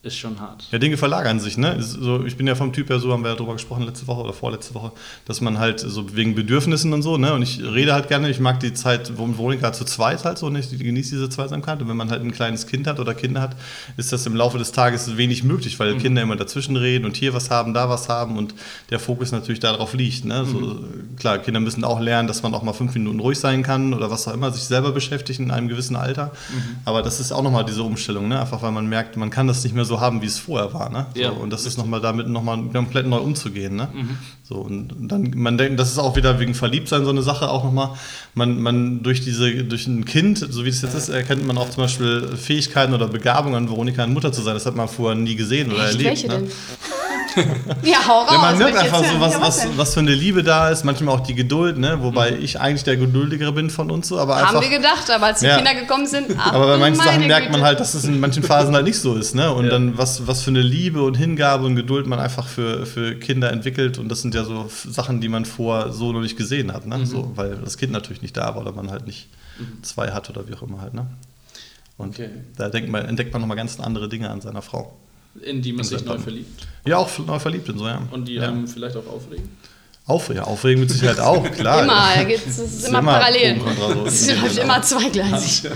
ist schon hart. Ja, Dinge verlagern sich, ne? So, ich bin ja vom Typ her so, haben wir ja drüber gesprochen letzte Woche oder vorletzte Woche, dass man halt so wegen Bedürfnissen und so, ne? Und ich rede halt gerne, ich mag die Zeit, wo Veronika zu zweit halt so, ne? Ich genieße diese Zweisamkeit. Und wenn man halt ein kleines Kind hat oder Kinder hat, ist das im Laufe des Tages wenig möglich, weil Kinder immer dazwischen reden und hier was haben, da was haben und der Fokus natürlich darauf liegt, ne? So, klar, Kinder müssen auch lernen, dass man auch mal 5 Minuten ruhig sein kann oder was auch immer, sich selber beschäftigen in einem gewissen Alter. Aber das ist auch nochmal diese Umstellung, ne? Einfach weil man merkt, man kann das nicht mehr so haben, wie es vorher war. Ne? So, und das ist nochmal damit nochmal komplett neu umzugehen. Ne? So, und dann, man denkt, das ist auch wieder wegen Verliebtsein so eine Sache auch nochmal, man durch ein Kind, so wie es jetzt ist, erkennt man auch zum Beispiel Fähigkeiten oder Begabungen an Veronika und Mutter zu sein. Das hat man vorher nie gesehen oder erlebt. Welche ne? denn? Ja, hau raus. Ja, man merkt einfach so, was was für eine Liebe da ist, manchmal auch die Geduld, ne? Wobei ich eigentlich der Geduldigere bin von uns so, aber einfach... Haben wir gedacht, aber als die Kinder gekommen sind... Aber bei manchen Sachen merkt man halt, dass es in manchen Phasen halt nicht so ist, ne? Und dann was für eine Liebe und Hingabe und Geduld man einfach für Kinder entwickelt und das sind ja so Sachen, die man vorher so noch nicht gesehen hat, ne? So, weil das Kind natürlich nicht da war oder man halt nicht 2 hat oder wie auch immer halt, ne? Und da entdeckt man nochmal ganz andere Dinge an seiner Frau. In die man sich neu verliebt. Ja, auch neu verliebt in so, ja. Und die einem vielleicht auch aufregen? Aufregen mit Sicherheit auch, klar. Immer, es ist immer parallel. Es läuft immer zweigleisig.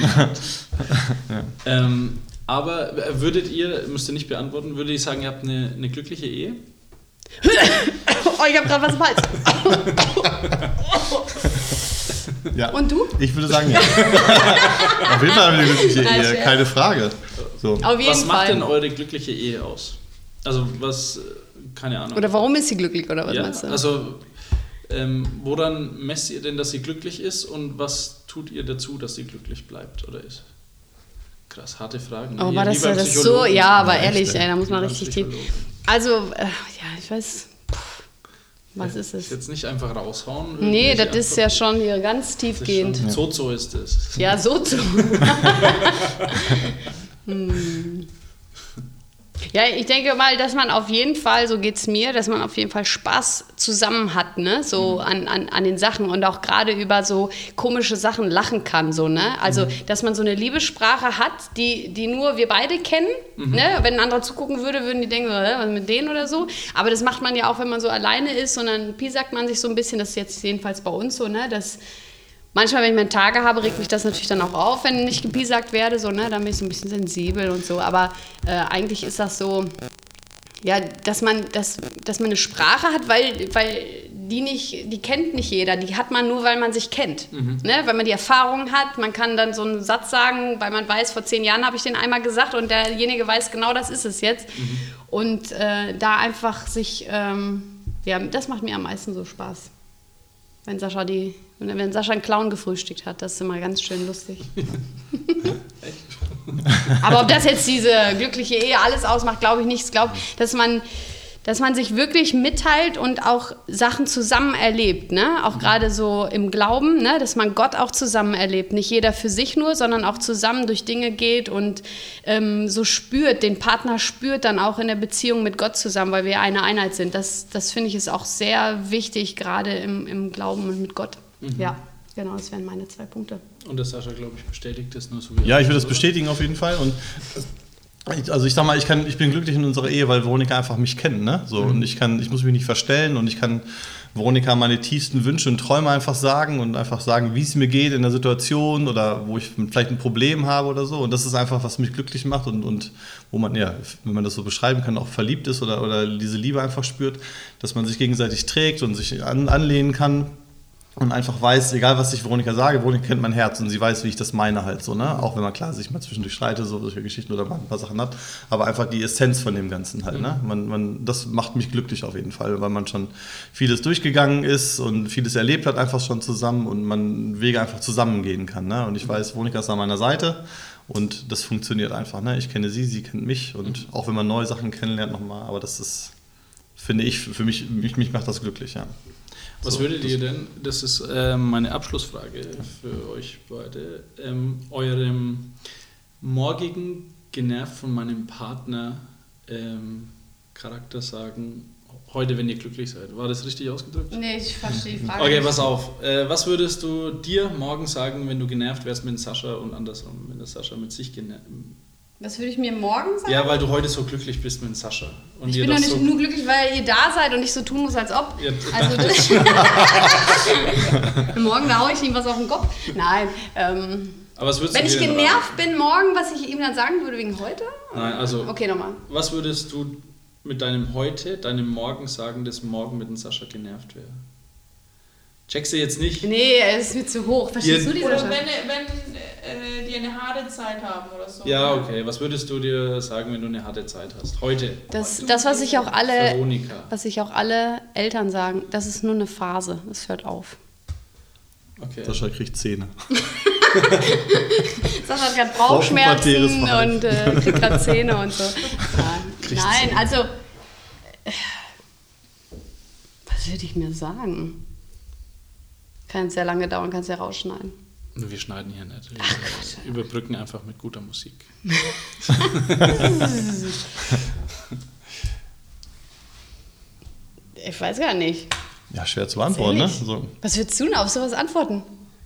Aber müsst ihr nicht beantworten, würdet ihr sagen, ihr habt eine glückliche Ehe? Oh, ich habe gerade was im Hals. Ja. Und du? Ich würde sagen, ja. Auf jeden Fall eine glückliche Ehe, keine Frage. So. Auf jeden Was macht Fall. denn eure glückliche Ehe aus? Also was, keine Ahnung. Oder warum ist sie glücklich, oder was meinst du? Also woran messt ihr denn, dass sie glücklich ist und was tut ihr dazu, dass sie glücklich bleibt oder ist? Krass, harte Fragen. Oh, war das so? Ja, aber ehrlich, da muss man richtig tief. Also, ich weiß... Was ist es? Jetzt nicht einfach raushauen. Nee, das ist ja schon hier ganz tiefgehend. Sozo ist es. Ja, Sozo. Ja, ich denke mal, dass man auf jeden Fall, so geht es mir, dass man auf jeden Fall Spaß zusammen hat, ne? So an den Sachen und auch gerade über so komische Sachen lachen kann, so, ne? Also, dass man so eine Liebessprache hat, die nur wir beide kennen, ne? Wenn ein anderer zugucken würde, würden die denken, was mit denen oder so. Aber das macht man ja auch, wenn man so alleine ist und dann piesackt man sich so ein bisschen, das ist jetzt jedenfalls bei uns so, ne? Das manchmal, wenn ich meine Tage habe, regt mich das natürlich dann auch auf, wenn ich gepiesackt werde, so, ne? Dann bin ich so ein bisschen sensibel und so. Aber eigentlich ist das so, ja, dass man eine Sprache hat, weil die kennt nicht jeder. Die hat man nur, weil man sich kennt. Ne? Weil man die Erfahrung hat. Man kann dann so einen Satz sagen, weil man weiß, vor 10 Jahren habe ich den einmal gesagt und derjenige weiß genau, das ist es jetzt. Und da einfach sich, das macht mir am meisten so Spaß. Wenn Sascha einen Clown gefrühstückt hat, das ist immer ganz schön lustig. Aber ob das jetzt diese glückliche Ehe alles ausmacht, glaube ich nicht. Ich glaube, dass man sich wirklich mitteilt und auch Sachen zusammen erlebt, ne? Auch gerade so im Glauben, ne? Dass man Gott auch zusammen erlebt. Nicht jeder für sich nur, sondern auch zusammen durch Dinge geht und so spürt, den Partner spürt dann auch in der Beziehung mit Gott zusammen, weil wir eine Einheit sind. Das finde ich ist auch sehr wichtig, gerade im Glauben und mit Gott. Ja, genau, das wären meine 2 Punkte. Und der Sascha, glaube ich, bestätigt das nur so wie Ja, ich würde das bestätigen auf jeden Fall und also ich sag mal, ich bin glücklich in unserer Ehe, weil Veronika einfach mich kennt, ne? So, und ich muss mich nicht verstellen und ich kann Veronika meine tiefsten Wünsche und Träume einfach sagen und einfach sagen, wie es mir geht in der Situation oder wo ich vielleicht ein Problem habe oder so. Und das ist einfach, was mich glücklich macht und wo man, ja, wenn man das so beschreiben kann, auch verliebt ist oder diese Liebe einfach spürt, dass man sich gegenseitig trägt und sich anlehnen kann. Und einfach weiß, egal was ich Veronika sage, Veronika kennt mein Herz und sie weiß, wie ich das meine halt so, ne? Auch wenn man klar sich mal zwischendurch streitet, so solche Geschichten oder mal ein paar Sachen hat, aber einfach die Essenz von dem Ganzen halt, ne? Das macht mich glücklich auf jeden Fall, weil man schon vieles durchgegangen ist und vieles erlebt hat einfach schon zusammen und man Wege einfach zusammengehen kann, ne? Und ich weiß, Veronika ist an meiner Seite und das funktioniert einfach, ne? Ich kenne sie kennt mich und auch wenn man neue Sachen kennenlernt nochmal, aber das ist, finde ich, für mich macht das glücklich, ja. Was würdet ihr denn, das ist meine Abschlussfrage für euch beide, eurem morgigen, genervt von meinem Partner Charakter sagen, heute, wenn ihr glücklich seid? War das richtig ausgedrückt? Nee, ich verstehe die Frage. Okay, pass auf. Was würdest du dir morgen sagen, wenn du genervt wärst mit Sascha und andersrum, wenn der Sascha mit sich genervt Was würde ich mir morgen sagen? Ja, weil du heute so glücklich bist mit Sascha. Und Ich ihr bin doch das nicht so nur glücklich, weil ihr da seid und ich so tun muss, als ob. Ja, Also morgen, da haue ich ihm was auf den Kopf. Nein. Aber was würdest Wenn du ich dir denn genervt bin morgen, was ich ihm dann sagen würde wegen heute? Nein, also Okay, nochmal. was würdest du mit deinem Heute, deinem Morgen sagen, dass morgen mit dem Sascha genervt wäre? Checkst du jetzt nicht? Nee, es ist mir zu hoch. Verstehst du die Oder Sache? wenn die eine harte Zeit haben oder so. Ja, okay. Was würdest du dir sagen, wenn du eine harte Zeit hast? Heute. Das, was sich auch Veronika. alle Eltern sagen, das ist nur eine Phase. Es hört auf. Okay. Sascha kriegt Zähne. Sascha hat gerade Bauchschmerzen Vorpubertäres und kriegt gerade Zähne und so. Nein, also was würde ich mir sagen? Kann sehr lange dauern, kannst ja rausschneiden. Wir schneiden hier nicht. Wir überbrücken einfach mit guter Musik. Ich weiß gar nicht. Ja, schwer zu beantworten, ne? So. Was würdest du denn auf sowas antworten?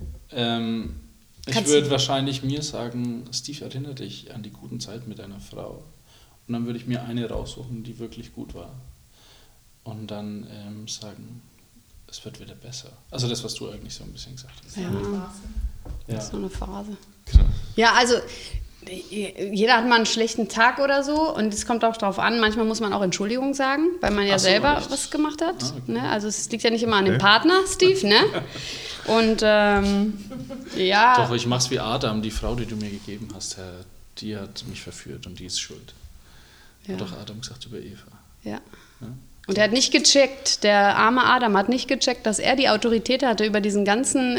Ich würde wahrscheinlich mir sagen, Steve, erinnere dich an die guten Zeiten mit deiner Frau. Und dann würde ich mir eine raussuchen, die wirklich gut war. Und dann sagen, es wird wieder besser. Also das, was du eigentlich so ein bisschen gesagt hast. Ja, Ja. das ist nur eine Phase. Genau. Ja, also jeder hat mal einen schlechten Tag oder so und es kommt auch darauf an, manchmal muss man auch Entschuldigung sagen, weil man ja Ach so, selber echt? was gemacht hat. Ah, okay. Ne? Also es liegt ja nicht immer an dem Partner, Steve, ne? Und ja. Doch, ich mach's wie Adam, die Frau, die du mir gegeben hast, Herr, die hat mich verführt und die ist schuld. Ja. Hat doch Adam gesagt über Eva. Ja. Und er hat nicht gecheckt, der arme Adam hat nicht gecheckt, dass er die Autorität hatte über diesen ganzen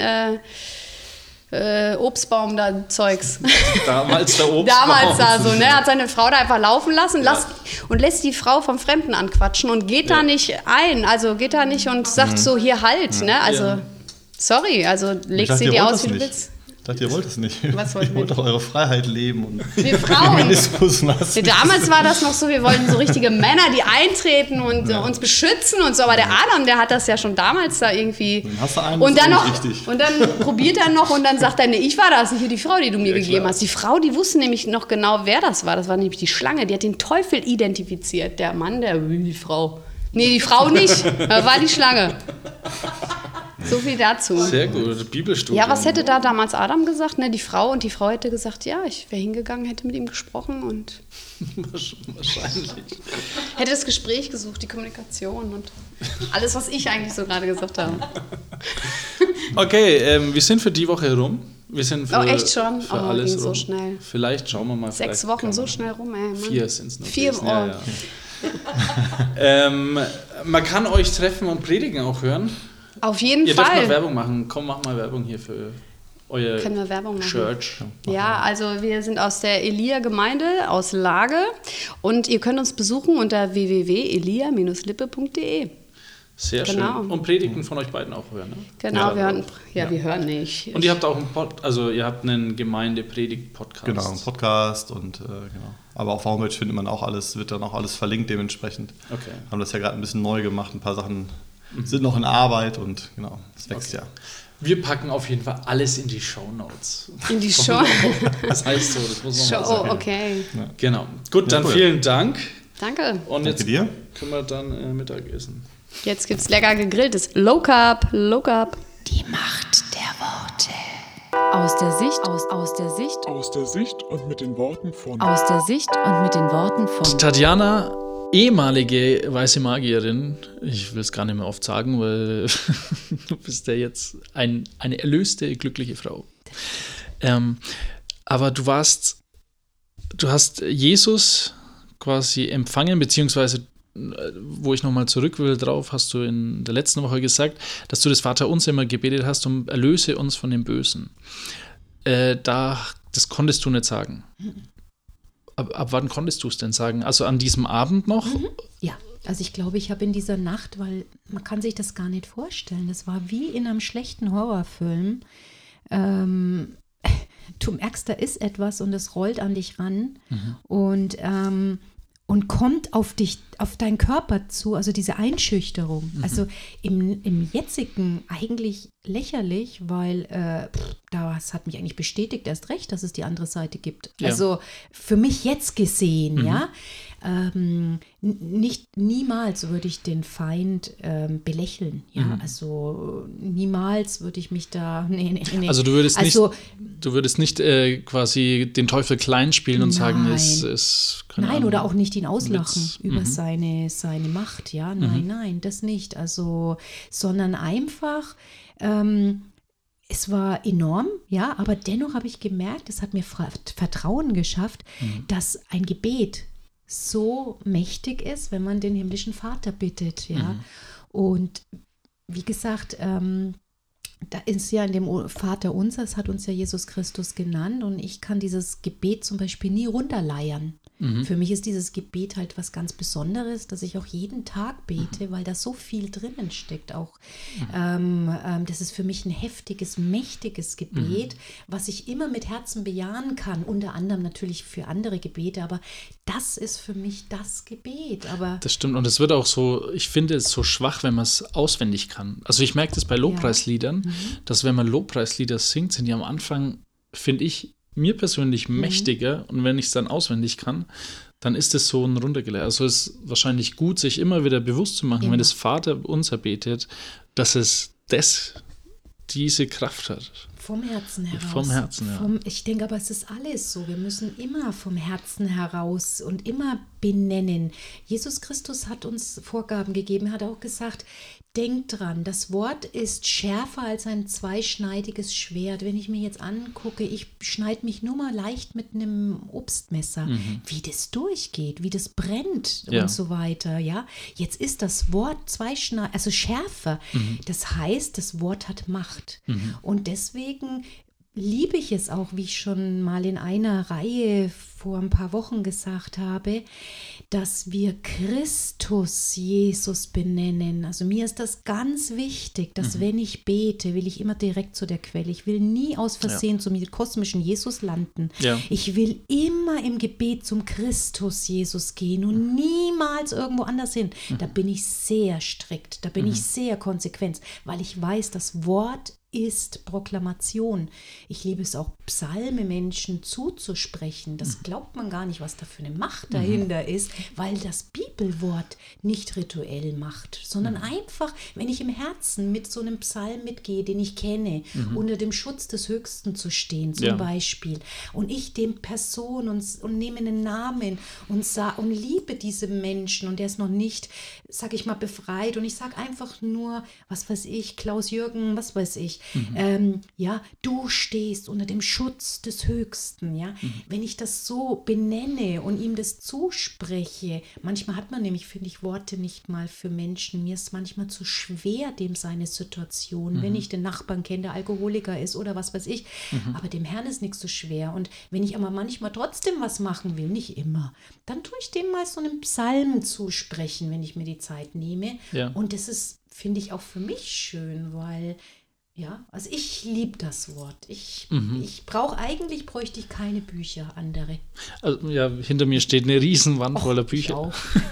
Obstbaum da Zeugs. Damals der Obstbaum. Damals da so, ne? Er hat seine Frau da einfach laufen lassen und lässt die Frau vom Fremden anquatschen und geht da nicht ein, also geht da nicht und sagt so, hier halt, ne? Also, sorry, also legst sie dir aus, wie du willst. Ich dachte, ihr wollt es nicht. Was wollten ihr wir wollt doch eure Freiheit leben und Wir Frauen. Feminismus lassen. Damals war das noch so, wir wollten so richtige Männer, die eintreten und uns beschützen und so, aber der Adam, der hat das ja schon damals da irgendwie. Dann hast du einen, Und das dann ist noch, nicht richtig. und dann probiert er noch und dann sagt er, nee, ich war das, nicht die Frau, die du mir gegeben klar. hast. Die Frau, die wusste nämlich noch genau, wer das war. Das war nämlich die Schlange, die hat den Teufel identifiziert. Der Mann, die Frau. Nee, die Frau nicht, das war die Schlange. So viel dazu. Sehr gut, Bibelstudium. Ja, was hätte da damals Adam gesagt? Ne, die Frau, und die Frau hätte gesagt, ja, ich wäre hingegangen, hätte mit ihm gesprochen und Wahrscheinlich. hätte das Gespräch gesucht, die Kommunikation und alles, was ich eigentlich so gerade gesagt habe. Okay, wir sind für die Woche rum. Wir sind für, echt schon? für Oh, alles ging so rum. schnell. Vielleicht schauen wir mal. 6 vielleicht Wochen kann so man- schnell rum, ey. Mann. 4 sind es noch. 4, gewesen, ja, ja. Man kann euch treffen und predigen auch hören. Auf jeden Ihr dürft noch Fall. Werbung machen. Komm, mach mal Werbung hier für euer Können wir Werbung machen? Church. Ja, also wir sind aus der Elia-Gemeinde aus Lage und ihr könnt uns besuchen unter www.elia-lippe.de. Sehr Genau. schön. Und Predigten von euch beiden auch hören. Ne? Genau, wir hören nicht. Und ihr habt auch ihr habt einen Gemeindepredigt-Podcast. Genau, ein Podcast und genau. Aber auf der Homepage findet man auch alles, wird dann auch alles verlinkt dementsprechend. Okay. Haben das ja gerade ein bisschen neu gemacht, ein paar Sachen sind noch in Arbeit und genau, es wächst ja. Wir packen auf jeden Fall alles in die Shownotes. In die Show. Das heißt so, das muss man mal Show, sagen. okay. Genau. Gut, dann cool. vielen Dank. Danke. Und Danke jetzt dir. können wir dann Mittag essen. Jetzt gibt's lecker gegrilltes Low Carb, Low Carb. Die Macht der Worte. Aus der Sicht und mit den Worten von Tatjana, ehemalige weiße Magierin, ich will es gar nicht mehr oft sagen, weil du bist ja jetzt eine erlöste, glückliche Frau. Aber du hast Jesus quasi empfangen, beziehungsweise, wo ich nochmal zurück will drauf, hast du in der letzten Woche gesagt, dass du das Vaterunser immer gebetet hast und erlöse uns von dem Bösen. Das konntest du nicht sagen. Ab wann konntest du es denn sagen? Also an diesem Abend noch? Ja, also ich glaube, ich habe in dieser Nacht, weil man kann sich das gar nicht vorstellen, das war wie in einem schlechten Horrorfilm. Du merkst, da ist etwas und es rollt an dich ran. Und und kommt auf dich, auf deinen Körper zu, also diese Einschüchterung. Also im jetzigen eigentlich lächerlich, weil das hat mich eigentlich bestätigt erst recht, dass es die andere Seite gibt. Ja. Also für mich jetzt gesehen, ja, niemals würde ich den Feind belächeln, ja, also niemals würde ich mich da, nee. Also du würdest nicht quasi den Teufel klein spielen und sagen, es ist nein, oder auch nicht ihn auslachen über seine Macht, ja, nein, das nicht, also, sondern einfach, es war enorm, ja, aber dennoch habe ich gemerkt, es hat mir Vertrauen geschafft, dass ein Gebet so mächtig ist, wenn man den himmlischen Vater bittet, ja. Und wie gesagt, da ist ja in dem Vater unser, das hat uns ja Jesus Christus genannt, und ich kann dieses Gebet zum Beispiel nie runterleiern. Für mich ist dieses Gebet halt was ganz Besonderes, dass ich auch jeden Tag bete, weil da so viel drinnen steckt auch. Das ist für mich ein heftiges, mächtiges Gebet, was ich immer mit Herzen bejahen kann, unter anderem natürlich für andere Gebete, aber das ist für mich das Gebet. Aber das stimmt, und es wird auch so, ich finde es so schwach, wenn man es auswendig kann. Also ich merke das bei Lobpreisliedern, dass wenn man Lobpreislieder singt, sind die am Anfang, finde ich, mir persönlich mächtiger, und wenn ich es dann auswendig kann, dann ist es so ein runtergeleiert. Also es ist wahrscheinlich gut, sich immer wieder bewusst zu machen, wenn das Vater unser betet, dass es diese Kraft hat. Vom Herzen heraus. Vom Herzen, ja. Ich denke aber, es ist alles so. Wir müssen immer vom Herzen heraus und immer benennen. Jesus Christus hat uns Vorgaben gegeben, hat auch gesagt, denkt dran, das Wort ist schärfer als ein zweischneidiges Schwert. Wenn ich mir jetzt angucke, ich schneide mich nur mal leicht mit einem Obstmesser, wie das durchgeht, wie das brennt und so weiter. Ja, jetzt ist das Wort also schärfer. Das heißt, das Wort hat Macht. Und deswegen liebe ich es auch, wie ich schon mal in einer Reihe vor ein paar Wochen gesagt habe, dass wir Christus Jesus benennen. Also mir ist das ganz wichtig, dass wenn ich bete, will ich immer direkt zu der Quelle. Ich will nie aus Versehen zum kosmischen Jesus landen. Ja. Ich will immer im Gebet zum Christus Jesus gehen und niemals irgendwo anders hin. Da bin ich sehr strikt, da bin ich sehr konsequent, weil ich weiß, das Wort ist Proklamation. Ich liebe es auch, Psalme Menschen zuzusprechen. Das glaubt man gar nicht, was da für eine Macht dahinter ist, weil das Bibelwort nicht rituell macht, sondern einfach, wenn ich im Herzen mit so einem Psalm mitgehe, den ich kenne, unter dem Schutz des Höchsten zu stehen, zum Beispiel, und ich dem Person und nehme einen Namen und liebe diese Menschen, und der ist noch nicht, sag ich mal, befreit, und ich sage einfach nur, was weiß ich, Klaus-Jürgen, was weiß ich, du stehst unter dem Schutz des Höchsten, ja. Wenn ich das so benenne und ihm das zuspreche, manchmal hat man nämlich, finde ich, Worte nicht mal für Menschen. Mir ist manchmal zu schwer, dem seine Situation, wenn ich den Nachbarn kenne, der Alkoholiker ist oder was weiß ich, aber dem Herrn ist nichts so schwer. Und wenn ich aber manchmal trotzdem was machen will, nicht immer, dann tue ich dem mal so einen Psalm zusprechen, wenn ich mir die Zeit nehme. Ja. Und das ist, finde ich, auch für mich schön, weil also ich liebe das Wort. Bräuchte ich keine Bücher, andere. Also, hinter mir steht eine Riesenwand voller Bücher. Ich auch.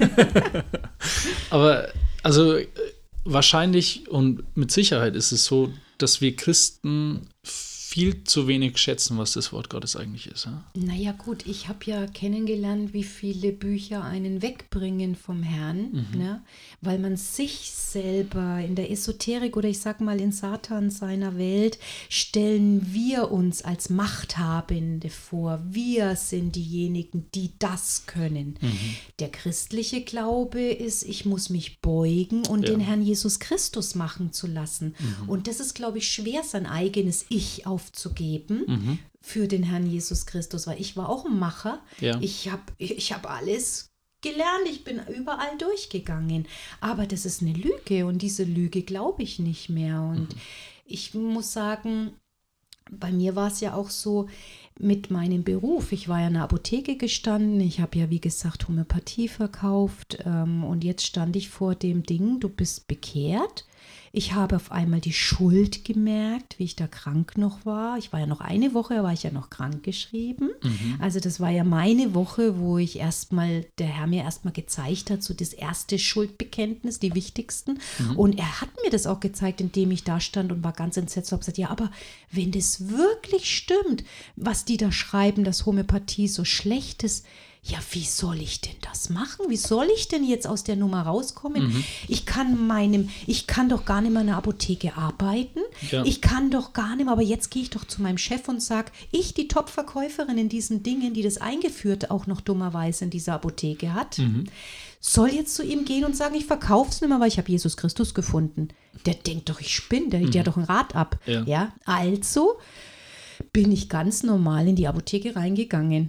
Aber also wahrscheinlich und mit Sicherheit ist es so, dass wir Christen viel zu wenig schätzen, was das Wort Gottes eigentlich ist. Ja? Naja gut, ich habe ja kennengelernt, wie viele Bücher einen wegbringen vom Herrn, ne? Weil man sich selber in der Esoterik oder ich sag mal in Satan seiner Welt stellen wir uns als Machthabende vor. Wir sind diejenigen, die das können. Der christliche Glaube ist, ich muss mich beugen und den Herrn Jesus Christus machen zu lassen. Und das ist, glaube ich, schwer, sein eigenes Ich aufzugeben für den Herrn Jesus Christus, weil ich war auch ein Macher. Ja. Ich hab alles gelernt, ich bin überall durchgegangen. Aber das ist eine Lüge und diese Lüge glaube ich nicht mehr. Und ich muss sagen, bei mir war es ja auch so mit meinem Beruf. Ich war ja in der Apotheke gestanden. Ich habe ja, wie gesagt, Homöopathie verkauft. Und jetzt stand ich vor dem Ding, du bist bekehrt. Ich habe auf einmal die Schuld gemerkt, wie ich da krank noch war. Ich war ja noch eine Woche, war ich ja noch krank geschrieben. Also das war ja meine Woche, wo ich der Herr mir erstmal gezeigt hat, so das erste Schuldbekenntnis, die wichtigsten. Und er hat mir das auch gezeigt, indem ich da stand und war ganz entsetzt und habe gesagt, ja, aber wenn das wirklich stimmt, was die da schreiben, dass Homöopathie so schlecht ist, ja, wie soll ich denn das machen? Wie soll ich denn jetzt aus der Nummer rauskommen? Ich kann doch gar nicht mehr in der Apotheke arbeiten. Ja. Ich kann doch gar nicht mehr, aber jetzt gehe ich doch zu meinem Chef und sage, ich, die Top-Verkäuferin in diesen Dingen, die das eingeführt auch noch dummerweise in dieser Apotheke hat, soll jetzt zu ihm gehen und sagen, ich verkaufe es nicht mehr, weil ich habe Jesus Christus gefunden. Der denkt doch, ich spinne, der legt ja doch ein Rad ab. Ja, also bin ich ganz normal in die Apotheke reingegangen.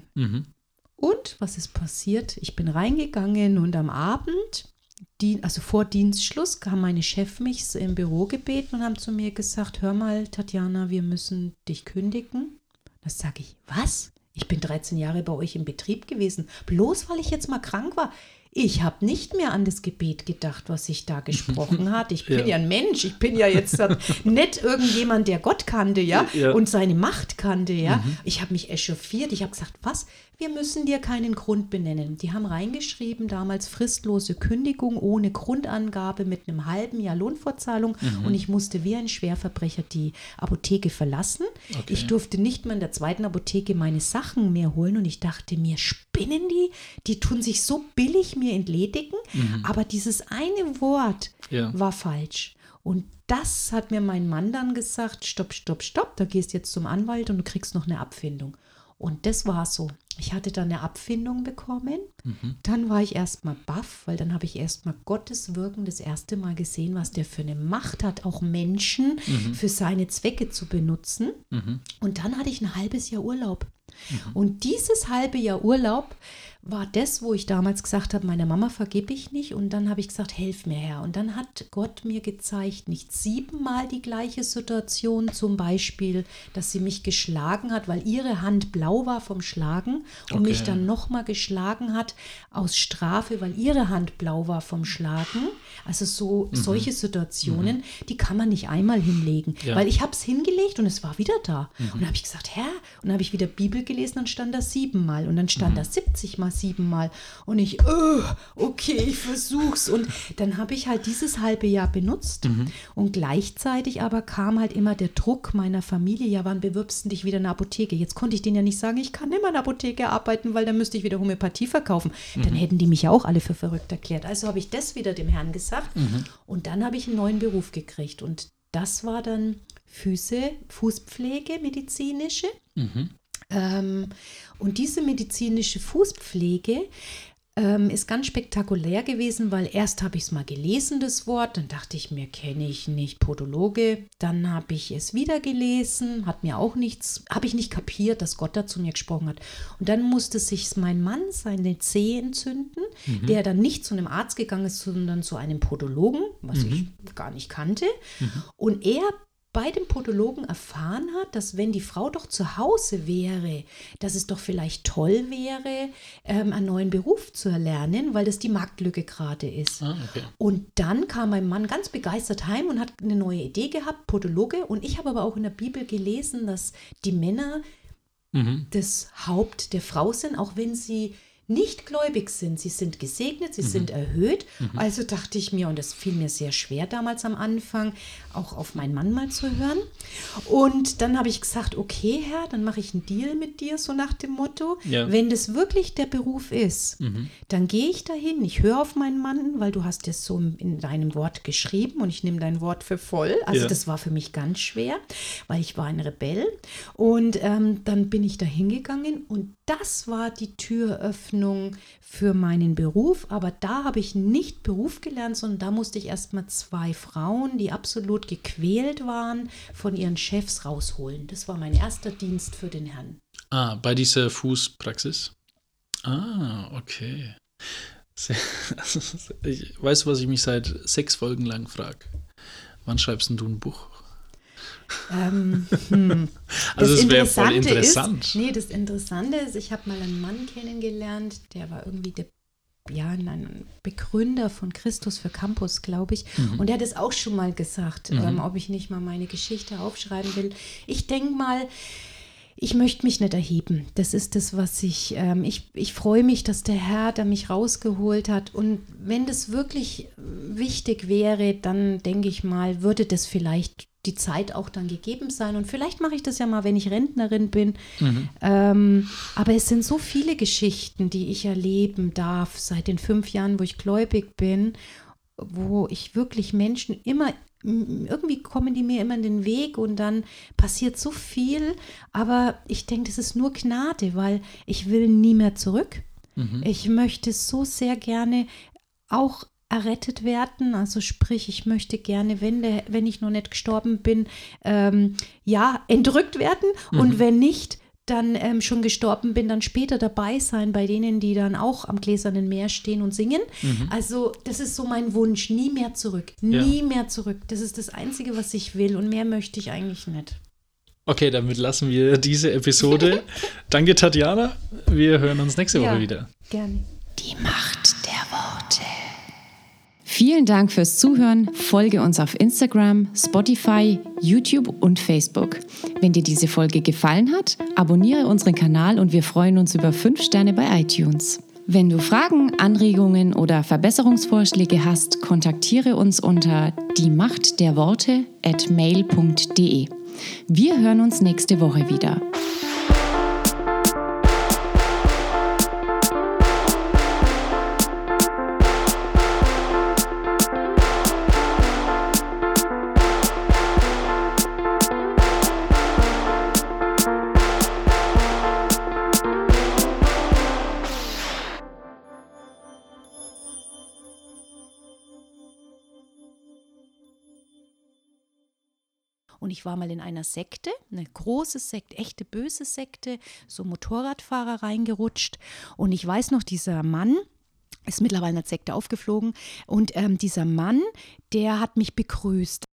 Und was ist passiert? Ich bin reingegangen und am Abend, also vor Dienstschluss, haben meine Chefs mich im Büro gebeten und haben zu mir gesagt, hör mal, Tatjana, wir müssen dich kündigen. Da sage ich, was? Ich bin 13 Jahre bei euch im Betrieb gewesen, bloß weil ich jetzt mal krank war. Ich habe nicht mehr an das Gebet gedacht, was ich da gesprochen hatte. Ich bin ja ein Mensch. Ich bin ja jetzt nicht irgendjemand, der Gott kannte, und seine Macht kannte, Ich habe mich echauffiert. Ich habe gesagt, was? Wir müssen dir keinen Grund benennen. Die haben reingeschrieben, damals fristlose Kündigung ohne Grundangabe mit einem halben Jahr Lohnfortzahlung. Und ich musste wie ein Schwerverbrecher die Apotheke verlassen. Okay. Ich durfte nicht mehr in der zweiten Apotheke meine Sachen mehr holen. Und ich dachte mir, spinnen die? Die tun sich so billig mir entledigen. Aber dieses eine Wort war falsch. Und das hat mir mein Mann dann gesagt, stopp, da gehst jetzt zum Anwalt und du kriegst noch eine Abfindung. Und das war so. Ich hatte dann eine Abfindung bekommen. Dann war ich erstmal baff, weil dann habe ich erstmal Gottes Wirken das erste Mal gesehen, was der für eine Macht hat, auch Menschen für seine Zwecke zu benutzen. Und dann hatte ich ein halbes Jahr Urlaub. Und dieses halbe Jahr Urlaub war das, wo ich damals gesagt habe, meiner Mama vergebe ich nicht. Und dann habe ich gesagt, helf mir, Herr. Und dann hat Gott mir gezeigt, nicht 7-mal die gleiche Situation, zum Beispiel, dass sie mich geschlagen hat, weil ihre Hand blau war vom Schlagen und mich dann nochmal geschlagen hat aus Strafe, weil ihre Hand blau war vom Schlagen. Also solche Situationen, die kann man nicht einmal hinlegen, weil ich habe es hingelegt und es war wieder da. Und dann habe ich gesagt, Herr, und dann habe ich wieder Bibel gelesen, dann stand da 7-mal und dann stand da 70 mal 7-mal und ich, okay, ich versuch's. Und dann habe ich halt dieses halbe Jahr benutzt und gleichzeitig aber kam halt immer der Druck meiner Familie, ja, wann bewirbst du dich wieder in der Apotheke? Jetzt konnte ich denen ja nicht sagen, ich kann nicht mehr in der Apotheke arbeiten, weil dann müsste ich wieder Homöopathie verkaufen. Dann hätten die mich ja auch alle für verrückt erklärt. Also habe ich das wieder dem Herrn gesagt und dann habe ich einen neuen Beruf gekriegt und das war dann Fußpflege, medizinische. Und diese medizinische Fußpflege ist ganz spektakulär gewesen, weil erst habe ich es mal gelesen, das Wort, dann dachte ich mir, kenne ich nicht, Podologe, dann habe ich es wieder gelesen, habe ich nicht kapiert, dass Gott da zu mir gesprochen hat. Und dann musste sich mein Mann seine Zehe entzünden, der dann nicht zu einem Arzt gegangen ist, sondern zu einem Podologen, was ich gar nicht kannte. Und er bei dem Podologen erfahren hat, dass wenn die Frau doch zu Hause wäre, dass es doch vielleicht toll wäre, einen neuen Beruf zu erlernen, weil das die Marktlücke gerade ist. Und dann kam mein Mann ganz begeistert heim und hat eine neue Idee gehabt, Podologe. Und ich habe aber auch in der Bibel gelesen, dass die Männer das Haupt der Frau sind, auch wenn sie nicht gläubig sind. Sie sind gesegnet, sie sind erhöht. Also dachte ich mir, und das fiel mir sehr schwer damals am Anfang, auch auf meinen Mann mal zu hören. Und dann habe ich gesagt, okay, Herr, dann mache ich einen Deal mit dir, so nach dem Motto, wenn das wirklich der Beruf ist, dann gehe ich dahin, ich höre auf meinen Mann, weil du hast es so in deinem Wort geschrieben und ich nehme dein Wort für voll. Also das war für mich ganz schwer, weil ich war ein Rebell. Und dann bin ich da hingegangen und das war die Türöffnung für meinen Beruf, aber da habe ich nicht Beruf gelernt, sondern da musste ich erstmal 2 Frauen, die absolut gequält waren, von ihren Chefs rausholen. Das war mein erster Dienst für den Herrn. Bei dieser Fußpraxis? Okay. Weißt du, was ich mich seit 6 Folgen lang frage? Wann schreibst denn du ein Buch? Also es wäre voll interessant. Das Interessante ist, ich habe mal einen Mann kennengelernt, der war irgendwie der ein Begründer von Christus für Campus, glaube ich. Und der hat es auch schon mal gesagt, ob ich nicht mal meine Geschichte aufschreiben will. Ich denke mal, ich möchte mich nicht erheben. Das ist das, was ich freue mich, dass der Herr da mich rausgeholt hat. Und wenn das wirklich wichtig wäre, dann denke ich mal, würde das vielleicht die Zeit auch dann gegeben sein. Und vielleicht mache ich das ja mal, wenn ich Rentnerin bin. Aber es sind so viele Geschichten, die ich erleben darf seit den 5 Jahren, wo ich gläubig bin, wo ich wirklich Menschen irgendwie kommen die mir immer in den Weg und dann passiert so viel, aber ich denke, das ist nur Gnade, weil ich will nie mehr zurück. Ich möchte so sehr gerne auch errettet werden, also sprich, ich möchte gerne, wenn ich noch nicht gestorben bin, entrückt werden und wenn nicht, dann schon gestorben bin, dann später dabei sein bei denen, die dann auch am gläsernen Meer stehen und singen. Also das ist so mein Wunsch, nie mehr zurück, nie mehr zurück. Das ist das Einzige, was ich will und mehr möchte ich eigentlich nicht. Okay, damit lassen wir diese Episode. Danke, Tatjana. Wir hören uns nächste Woche wieder. Gerne. Die Macht der Worte. Vielen Dank fürs Zuhören. Folge uns auf Instagram, Spotify, YouTube und Facebook. Wenn dir diese Folge gefallen hat, abonniere unseren Kanal und wir freuen uns über 5 Sterne bei iTunes. Wenn du Fragen, Anregungen oder Verbesserungsvorschläge hast, kontaktiere uns unter diemachtderworte@mail.de. Wir hören uns nächste Woche wieder. Und ich war mal in einer Sekte, eine große Sekte, echte böse Sekte, so Motorradfahrer reingerutscht. Und ich weiß noch, dieser Mann ist mittlerweile in der Sekte aufgeflogen. Und dieser Mann, der hat mich begrüßt.